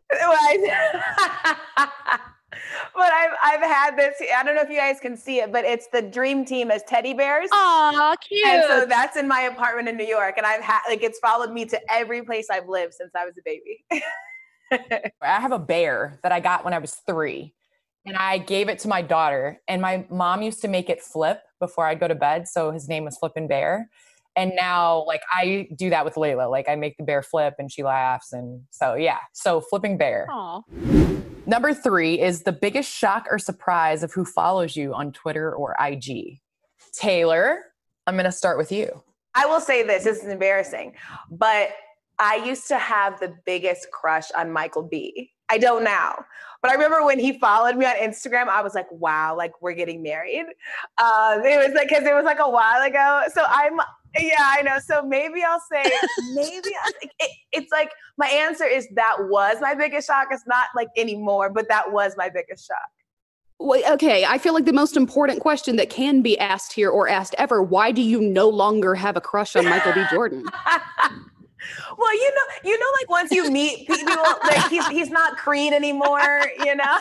But I've I've had this. I don't know if you guys can see it, but it's the dream team as teddy bears. Aw, cute. And so that's in my apartment in New York, and I've had like it's followed me to every place I've lived since I was a baby. I have a bear that I got when I was three, and I gave it to my daughter. And my mom used to make it flip before I'd go to bed, so his name was Flippin' Bear. And now, like, I do that with Layla. Like, I make the bear flip and she laughs. And so, yeah. So, Flipping Bear. Aww. Number three is the biggest shock or surprise of who follows you on Twitter or I G. Taylor, I'm going to start with you. I will say this. This is embarrassing. But I used to have the biggest crush on Michael B. I don't now. But I remember when he followed me on Instagram, I was like, wow, like, we're getting married. Um, it was like, because it was like a while ago. So I'm... Yeah, I know. So maybe I'll say, maybe I'll, it, it's like my answer is that was my biggest shock. It's not like anymore, but that was my biggest shock. Well, okay, I feel like the most important question that can be asked here or asked ever, why do you no longer have a crush on Michael B. Jordan? Well, you know, you know, like once you meet people, like he's he's not Creed anymore, you know?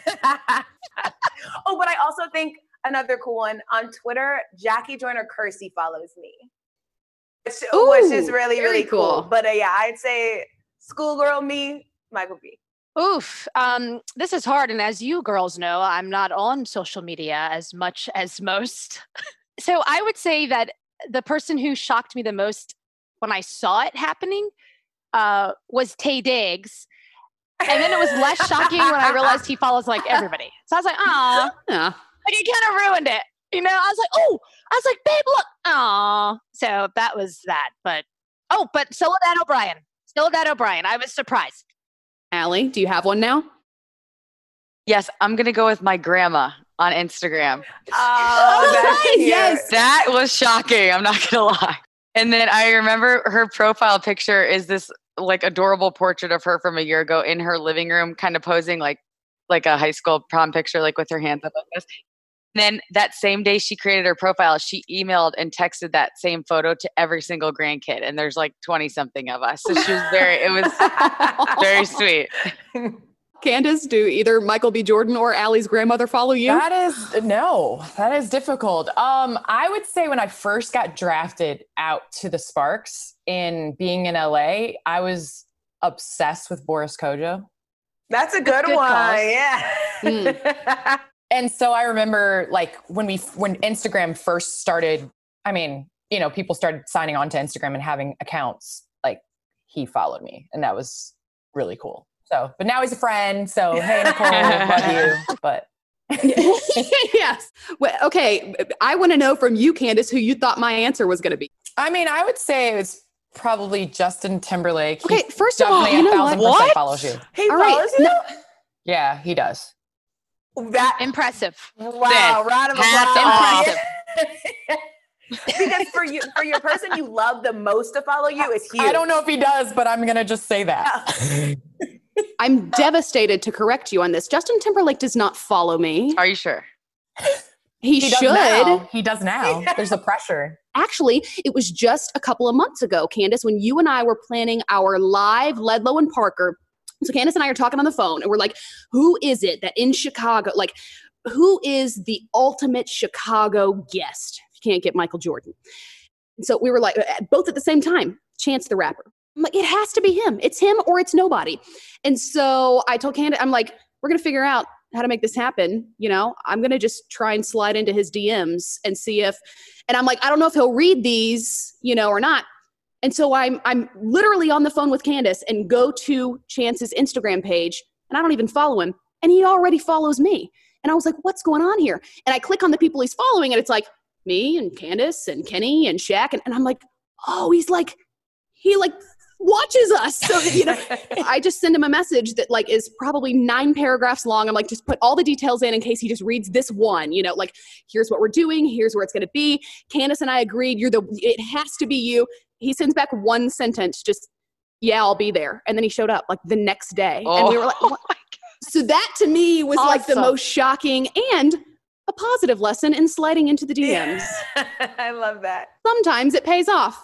Oh, but I also think another cool one on Twitter, Jackie Joyner-Kersee follows me. Which, Ooh, which is really, really cool. cool. But uh, yeah, I'd say schoolgirl me, Michael B. Oof. Um, this is hard. And as you girls know, I'm not on social media as much as most. So I would say that the person who shocked me the most when I saw it happening uh, was Taye Diggs. And then it was less shocking when I realized he follows like everybody. So I was like, oh, yeah. Like he kind of ruined it. You know, I was like, oh, I was like, babe, look. Aw. So that was that. But, oh, but Soledad O'Brien. Soledad O'Brien. I was surprised. Allie, do you have one now? Yes, I'm going to go with my grandma on Instagram. Oh, that's cute. Yes. That was shocking. I'm not going to lie. And then I remember her profile picture is this like adorable portrait of her from a year ago in her living room, kind of posing like, like a high school prom picture, like with her hands up like this. And then that same day she created her profile, she emailed and texted that same photo to every single grandkid. And there's like twenty something of us. So she was very, it was very sweet. Candace, do either Michael B. Jordan or Allie's grandmother follow you? That is, no, that is difficult. Um, I would say when I first got drafted out to the Sparks in being in L A, I was obsessed with Boris Kodjoe. That's a good, good one. Calls. Yeah. Mm. And so I remember like when we, when Instagram first started, I mean, you know, people started signing on to Instagram and having accounts, like he followed me and that was really cool. So, but now he's a friend. So, hey, Nicole, love you. But yes. Well, okay. I want to know from you, Candace, who you thought my answer was going to be. I mean, I would say it was probably Justin Timberlake. Okay. He first of all, you know what? What? Follows you. He all follows right. you? No. Yeah, he does. That impressive. Wow. Round of applause. That's impressive. Because for you, for your person you love the most to follow you is huge. I don't know if he does, but I'm going to just say that. I'm devastated to correct you on this. Justin Timberlake does not follow me. Are you sure? He, he should. Does now. He does now. There's a pressure. Actually, it was just a couple of months ago, Candace, when you and I were planning our live Ledlow and Parker. So Candace and I are talking on the phone and we're like, who is it that in Chicago, like, who is the ultimate Chicago guest? You can't get Michael Jordan. And so we were like, both at the same time, Chance the Rapper. I'm like, it has to be him. It's him or it's nobody. And so I told Candace, I'm like, we're going to figure out how to make this happen. You know, I'm going to just try and slide into his D Ms and see if, and I'm like, I don't know if he'll read these, you know, or not. And so I'm, I'm literally on the phone with Candace and go to Chance's Instagram page and I don't even follow him. And he already follows me. And I was like, what's going on here? And I click on the people he's following and it's like me and Candace and Kenny and Shaq. And, and I'm like, oh, he's like, he like watches us. So, you know, I just send him a message that like is probably nine paragraphs long. I'm like, just put all the details in in case he just reads this one, you know, like here's what we're doing. Here's where it's going to be. Candace and I agreed. You're the, it has to be you. He sends back one sentence, just, yeah, I'll be there. And then he showed up like the next day. Oh, and we were like, what? So that to me was awesome. Like the most shocking and a positive lesson in sliding into the D Ms. I love that. Sometimes it pays off.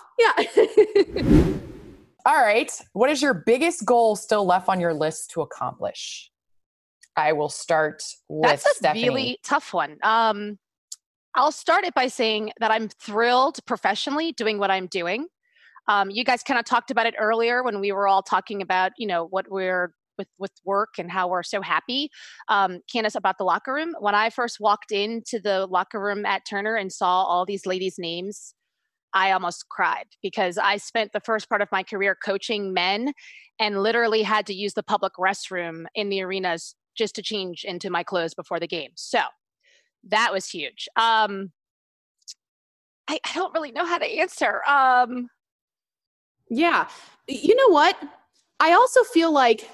Yeah. All right. What is your biggest goal still left on your list to accomplish? I will start with That's a Stephanie. really tough one. Um, I'll start it by saying that I'm thrilled professionally doing what I'm doing. Um, you guys kind of talked about it earlier when we were all talking about, you know, what we're with, with work and how we're so happy. Um, Candace, about the locker room. When I first walked into the locker room at Turner and saw all these ladies' names, I almost cried because I spent the first part of my career coaching men and literally had to use the public restroom in the arenas just to change into my clothes before the game. So that was huge. Um, I, I don't really know how to answer. Um, yeah. You know what? I also feel like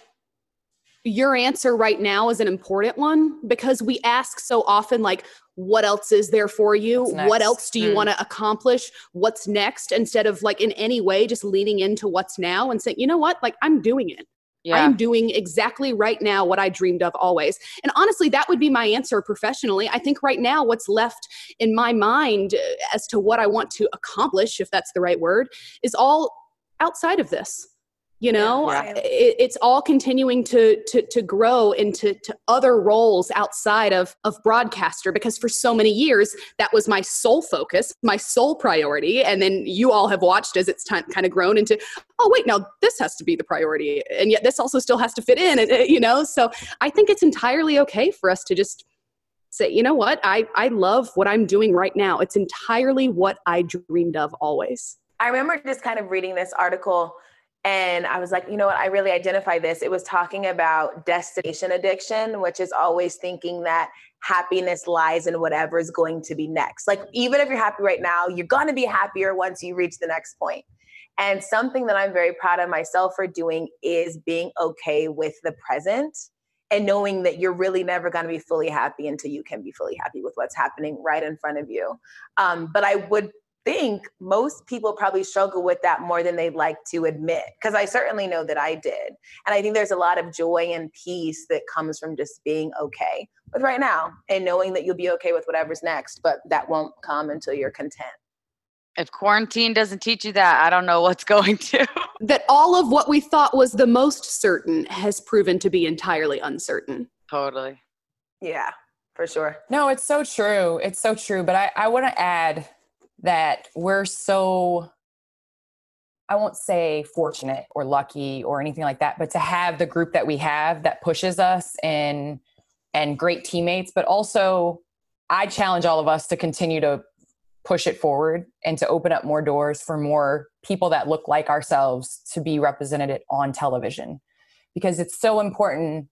your answer right now is an important one because we ask so often, like, what else is there for you? What else do you mm. want to accomplish? What's next? Instead of like in any way, just leaning into what's now and saying, you know what, like I'm doing it. Yeah. I am doing exactly right now what I dreamed of always. And honestly, that would be my answer professionally. I think right now what's left in my mind as to what I want to accomplish, if that's the right word, is all outside of this. You know, yeah. it, it's all continuing to to to grow into to other roles outside of of broadcaster, because for so many years that was my sole focus, my sole priority. And then you all have watched as it's time, kind of grown into, oh wait, now this has to be the priority, and yet this also still has to fit in. And, you know, so I think it's entirely okay for us to just say, you know what, I I love what I'm doing right now. It's entirely what I dreamed of always. I remember just kind of reading this article. And I was like, you know what, I really identify this. It was talking about destination addiction, which is always thinking that happiness lies in whatever is going to be next. Like, even if you're happy right now, you're going to be happier once you reach the next point. And something that I'm very proud of myself for doing is being okay with the present and knowing that you're really never going to be fully happy until you can be fully happy with what's happening right in front of you. Um, but I would think most people probably struggle with that more than they'd like to admit, because I certainly know that I did. And I think there's a lot of joy and peace that comes from just being okay with right now and knowing that you'll be okay with whatever's next, but that won't come until you're content. If quarantine doesn't teach you that, I don't know what's going to. That all of what we thought was the most certain has proven to be entirely uncertain. Totally. Yeah, for sure. No, it's so true. It's so true. But I, I want to add that we're so, I won't say fortunate or lucky or anything like that, but to have the group that we have that pushes us and and great teammates, but also I challenge all of us to continue to push it forward and to open up more doors for more people that look like ourselves to be represented on television, because it's so important.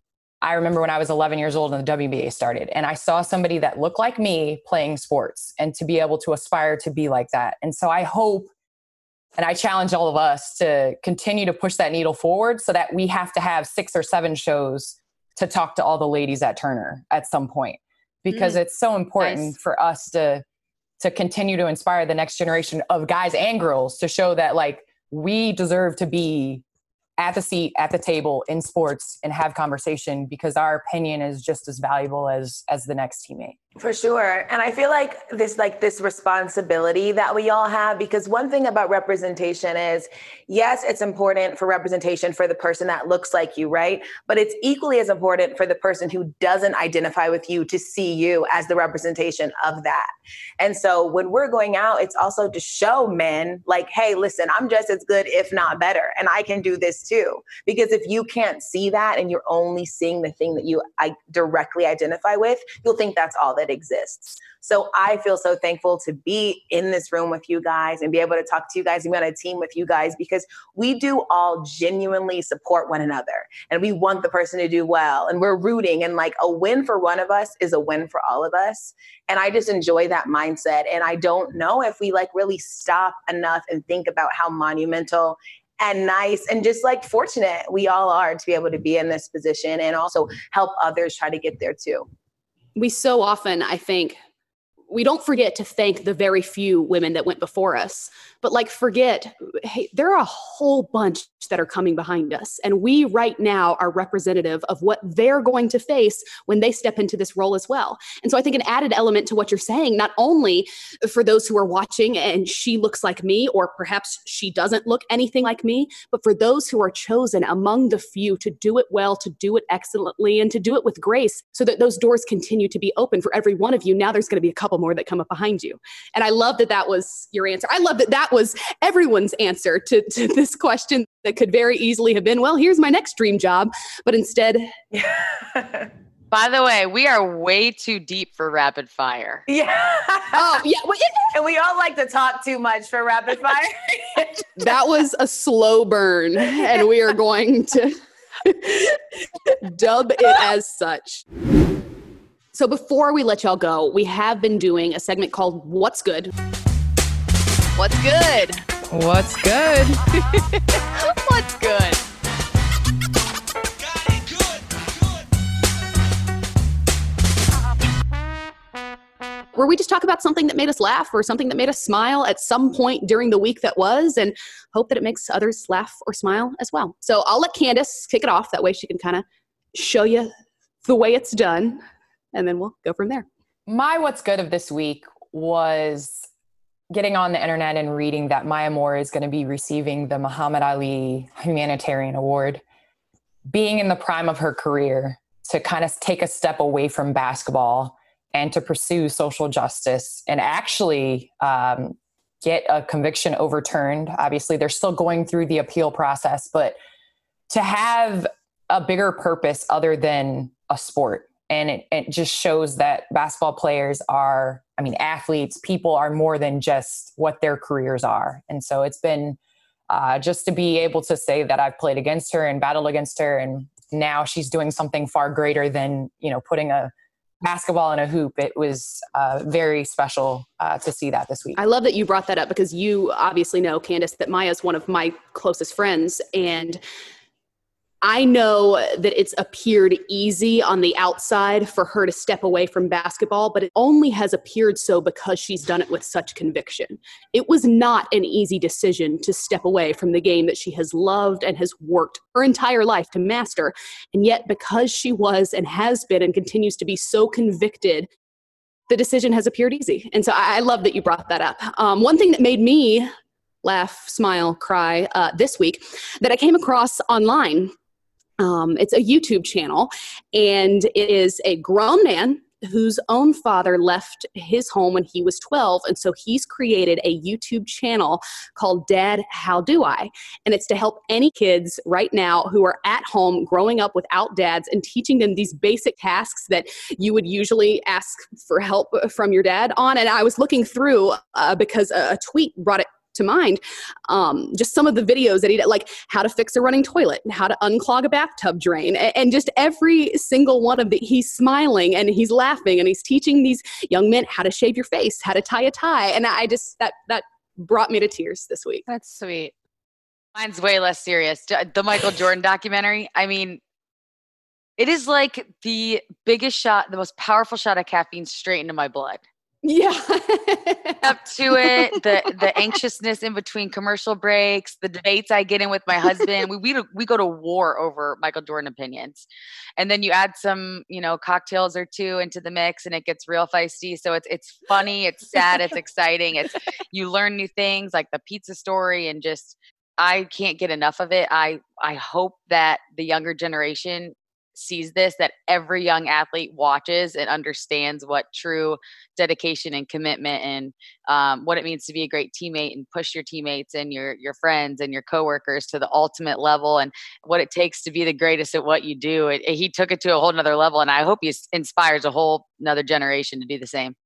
I remember when I was eleven years old and the W N B A started, and I saw somebody that looked like me playing sports, and to be able to aspire to be like that. And so I hope, and I challenge all of us to continue to push that needle forward so that we have to have six or seven shows to talk to all the ladies at Turner at some point, because mm. it's so important nice. for us to, to continue to inspire the next generation of guys and girls to show that like we deserve to be at the seat, at the table in sports and have conversation, because our opinion is just as valuable as, as the next teammate. For sure. And I feel like this, like this responsibility that we all have, because one thing about representation is, yes, it's important for representation for the person that looks like you, right? But it's equally as important for the person who doesn't identify with you to see you as the representation of that. And so when we're going out, it's also to show men like, hey, listen, I'm just as good, if not better, and I can do this too. Because if you can't see that and you're only seeing the thing that you I directly identify with, you'll think that's all that exists. So I feel so thankful to be in this room with you guys and be able to talk to you guys and be on a team with you guys, because we do all genuinely support one another and we want the person to do well, and we're rooting, and like a win for one of us is a win for all of us. And I just enjoy that mindset. And I don't know if we like really stop enough and think about how monumental and nice and just like fortunate we all are to be able to be in this position and also help others try to get there too. We so often, I think, we don't forget to thank the very few women that went before us, but like forget, hey, there are a whole bunch that are coming behind us. And we right now are representative of what they're going to face when they step into this role as well. And so I think an added element to what you're saying, not only for those who are watching and she looks like me, or perhaps she doesn't look anything like me, but for those who are chosen among the few to do it well, to do it excellently, and to do it with grace, so that those doors continue to be open for every one of you. Now there's going to be a couple more that come up behind you. And I love that that was your answer. I love that that was everyone's answer to, to this question that could very easily have been, well, here's my next dream job. But instead... By the way, we are way too deep for rapid fire. Yeah. Oh, yeah. Well, it, and we all like to talk too much for rapid fire. That was a slow burn, and we are going to dub it as such. So before we let y'all go, we have been doing a segment called What's Good? What's good? What's good? What's good? Where we just talk about something that made us laugh or something that made us smile at some point during the week that was, and hope that it makes others laugh or smile as well. So I'll let Candace kick it off. That way she can kind of show you the way it's done, and then we'll go from there. My what's good of this week was getting on the internet and reading that Maya Moore is going to be receiving the Muhammad Ali Humanitarian Award. Being in the prime of her career, to kind of take a step away from basketball and to pursue social justice and actually um, get a conviction overturned. Obviously, they're still going through the appeal process, but to have a bigger purpose other than a sport. And it, it just shows that basketball players are, I mean, athletes, people are more than just what their careers are. And so it's been uh, just to be able to say that I've played against her and battled against her, and now she's doing something far greater than, you know, putting a basketball in a hoop. It was uh, very special uh, to see that this week. I love that you brought that up, because you obviously know, Candace, that Maya's one of my closest friends. And I know that it's appeared easy on the outside for her to step away from basketball, but it only has appeared so because she's done it with such conviction. It was not an easy decision to step away from the game that she has loved and has worked her entire life to master. And yet, because she was and has been and continues to be so convicted, the decision has appeared easy. And so I love that you brought that up. Um, one thing that made me laugh, smile, cry uh, this week that I came across online, Um, it's a YouTube channel, and it is a grown man whose own father left his home when he was twelve. And so he's created a YouTube channel called Dad, How Do I? And it's to help any kids right now who are at home growing up without dads and teaching them these basic tasks that you would usually ask for help from your dad on. And I was looking through uh, because a, a tweet brought it to mind, um, just some of the videos that he did, like how to fix a running toilet, how to unclog a bathtub drain, and, and just every single one of the, he's smiling and he's laughing and he's teaching these young men how to shave your face, how to tie a tie. And I just, that, that brought me to tears this week. That's sweet. Mine's way less serious. The Michael Jordan documentary. I mean, it is like the biggest shot, the most powerful shot of caffeine straight into my blood. Yeah. Up to it, the the anxiousness in between commercial breaks, the debates I get in with my husband. We we we go to war over Michael Jordan opinions, and then you add some you know cocktails or two into the mix, and it gets real feisty. So it's it's funny, it's sad, it's exciting. It's you learn new things like the pizza story, and just I can't get enough of it. I I hope that the younger generation sees this, that every young athlete watches and understands what true dedication and commitment and um, what it means to be a great teammate and push your teammates and your your friends and your coworkers to the ultimate level, and what it takes to be the greatest at what you do. It, it, he took it to a whole nother level, and I hope he inspires a whole another generation to do the same.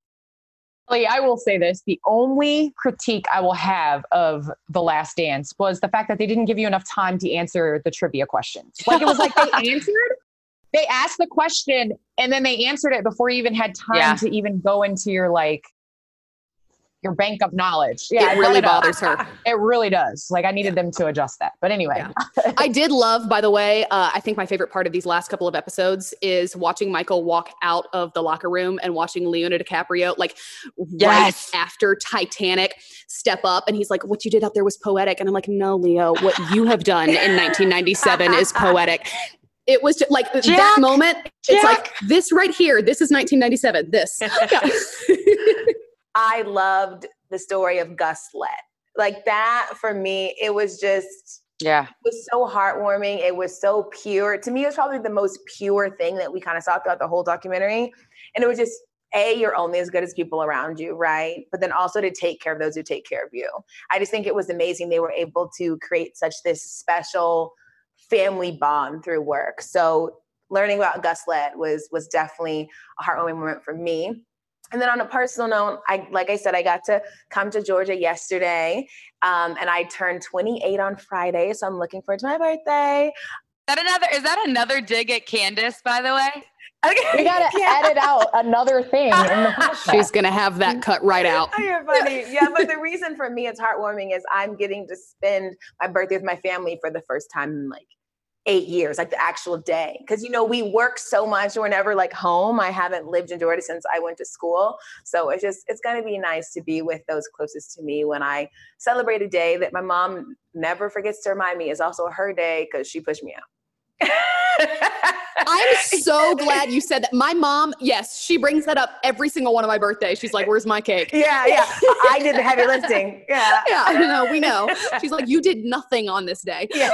I will say this. The only critique I will have of The Last Dance was the fact that they didn't give you enough time to answer the trivia questions. Like it was like they answered They asked the question and then they answered it before you even had time yeah. to even go into your like your bank of knowledge. Yeah, it really bothers her. It really does. Like I needed them to adjust that. But anyway. Yeah. I did love, by the way, uh, I think my favorite part of these last couple of episodes is watching Michael walk out of the locker room and watching Leonardo DiCaprio, like yes. right after Titanic, step up. And he's like, what you did out there was poetic. And I'm like, no, Leo, what you have done in nineteen ninety-seven is poetic. It was just like Jack, that moment. It's Jack. Like this right here. This is nineteen ninety-seven. This. Yeah. I loved the story of Gus Lett. Like that for me, it was just, yeah, it was so heartwarming. It was so pure. To me, it was probably the most pure thing that we kind of saw throughout the whole documentary. And it was just, A, you're only as good as people around you, right? But then also to take care of those who take care of you. I just think it was amazing. They were able to create such this special family bond through work. So learning about Gus Lett was was definitely a heartwarming moment for me. And then on a personal note, I like I said, I got to come to Georgia yesterday, um, and I turned twenty-eight on Friday, so I'm looking forward to my birthday. Is that another? Is that another dig at Candace? By the way, okay. We gotta yeah. edit out another thing in the podcast. She's gonna have that cut right out. Oh, you're funny. Yeah, but the reason for me it's heartwarming is I'm getting to spend my birthday with my family for the first time in like eight years, like the actual day. Because, you know, we work so much. We're never like home. I haven't lived in Georgia since I went to school. So it's just, it's going to be nice to be with those closest to me when I celebrate a day that my mom never forgets to remind me is also her day because she pushed me out. I'm so glad you said that. My mom, yes, she brings that up every single one of my birthdays. She's like, where's my cake? Yeah, yeah. I did the heavy lifting. Yeah. Yeah, I know, we know. She's like, you did nothing on this day. Yeah.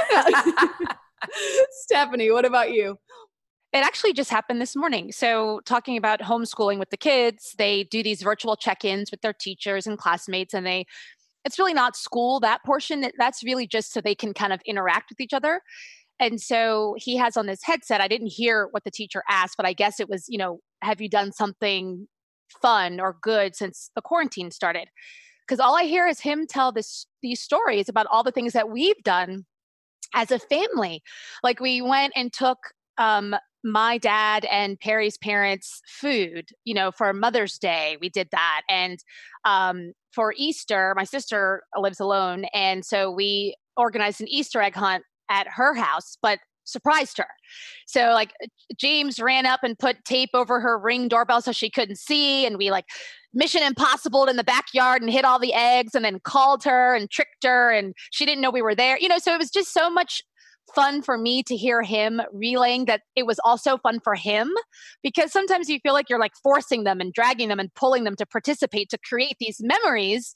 Stephanie, what about you? It actually just happened this morning. So talking about homeschooling with the kids, they do these virtual check-ins with their teachers and classmates, and they, it's really not school, that portion. That's really just so they can kind of interact with each other. And so he has on this headset, I didn't hear what the teacher asked, but I guess it was, you know, have you done something fun or good since the quarantine started? Because all I hear is him tell this these stories about all the things that we've done as a family. Like we went and took um, my dad and Perry's parents food, you know, for Mother's Day. We did that. And um, for Easter, my sister lives alone. And so we organized an Easter egg hunt at her house, but surprised her. So like James ran up and put tape over her Ring doorbell so she couldn't see. And we like Mission Impossible in the backyard and hid all the eggs and then called her and tricked her. And she didn't know we were there. You know, so it was just so much fun for me to hear him relaying that it was also fun for him, because sometimes you feel like you're like forcing them and dragging them and pulling them to participate to create these memories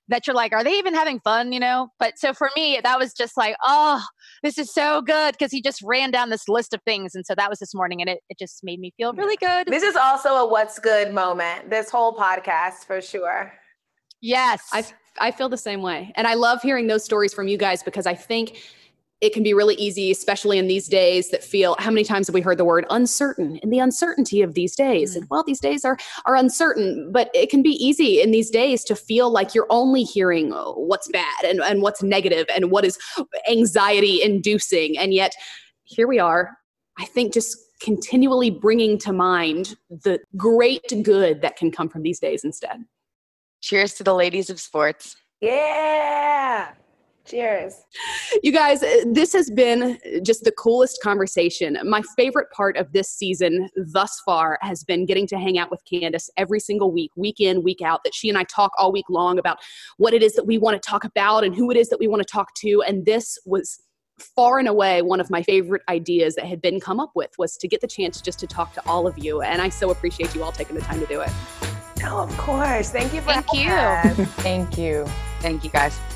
that you're like, are they even having fun, you know? But so for me, that was just like, oh, this is so good, because he just ran down this list of things. And so that was this morning, and it, it just made me feel really good. This is also a what's good moment, this whole podcast, for sure. Yes. I, I feel the same way. And I love hearing those stories from you guys, because I think it can be really easy, especially in these days that feel, how many times have we heard the word uncertain and the uncertainty of these days? Mm-hmm. And well, these days are, are uncertain, but it can be easy in these days to feel like you're only hearing what's bad and, and what's negative and what is anxiety inducing. And yet here we are, I think, just continually bringing to mind the great good that can come from these days instead. Cheers to the ladies of sports. Yeah. Cheers. You guys, this has been just the coolest conversation. My favorite part of this season thus far has been getting to hang out with Candace every single week, week in, week out, that she and I talk all week long about what it is that we want to talk about and who it is that we want to talk to. And this was far and away one of my favorite ideas that had been come up with, was to get the chance just to talk to all of you. And I so appreciate you all taking the time to do it. Oh, of course. Thank you for Thank you. Thank you. Thank you, guys.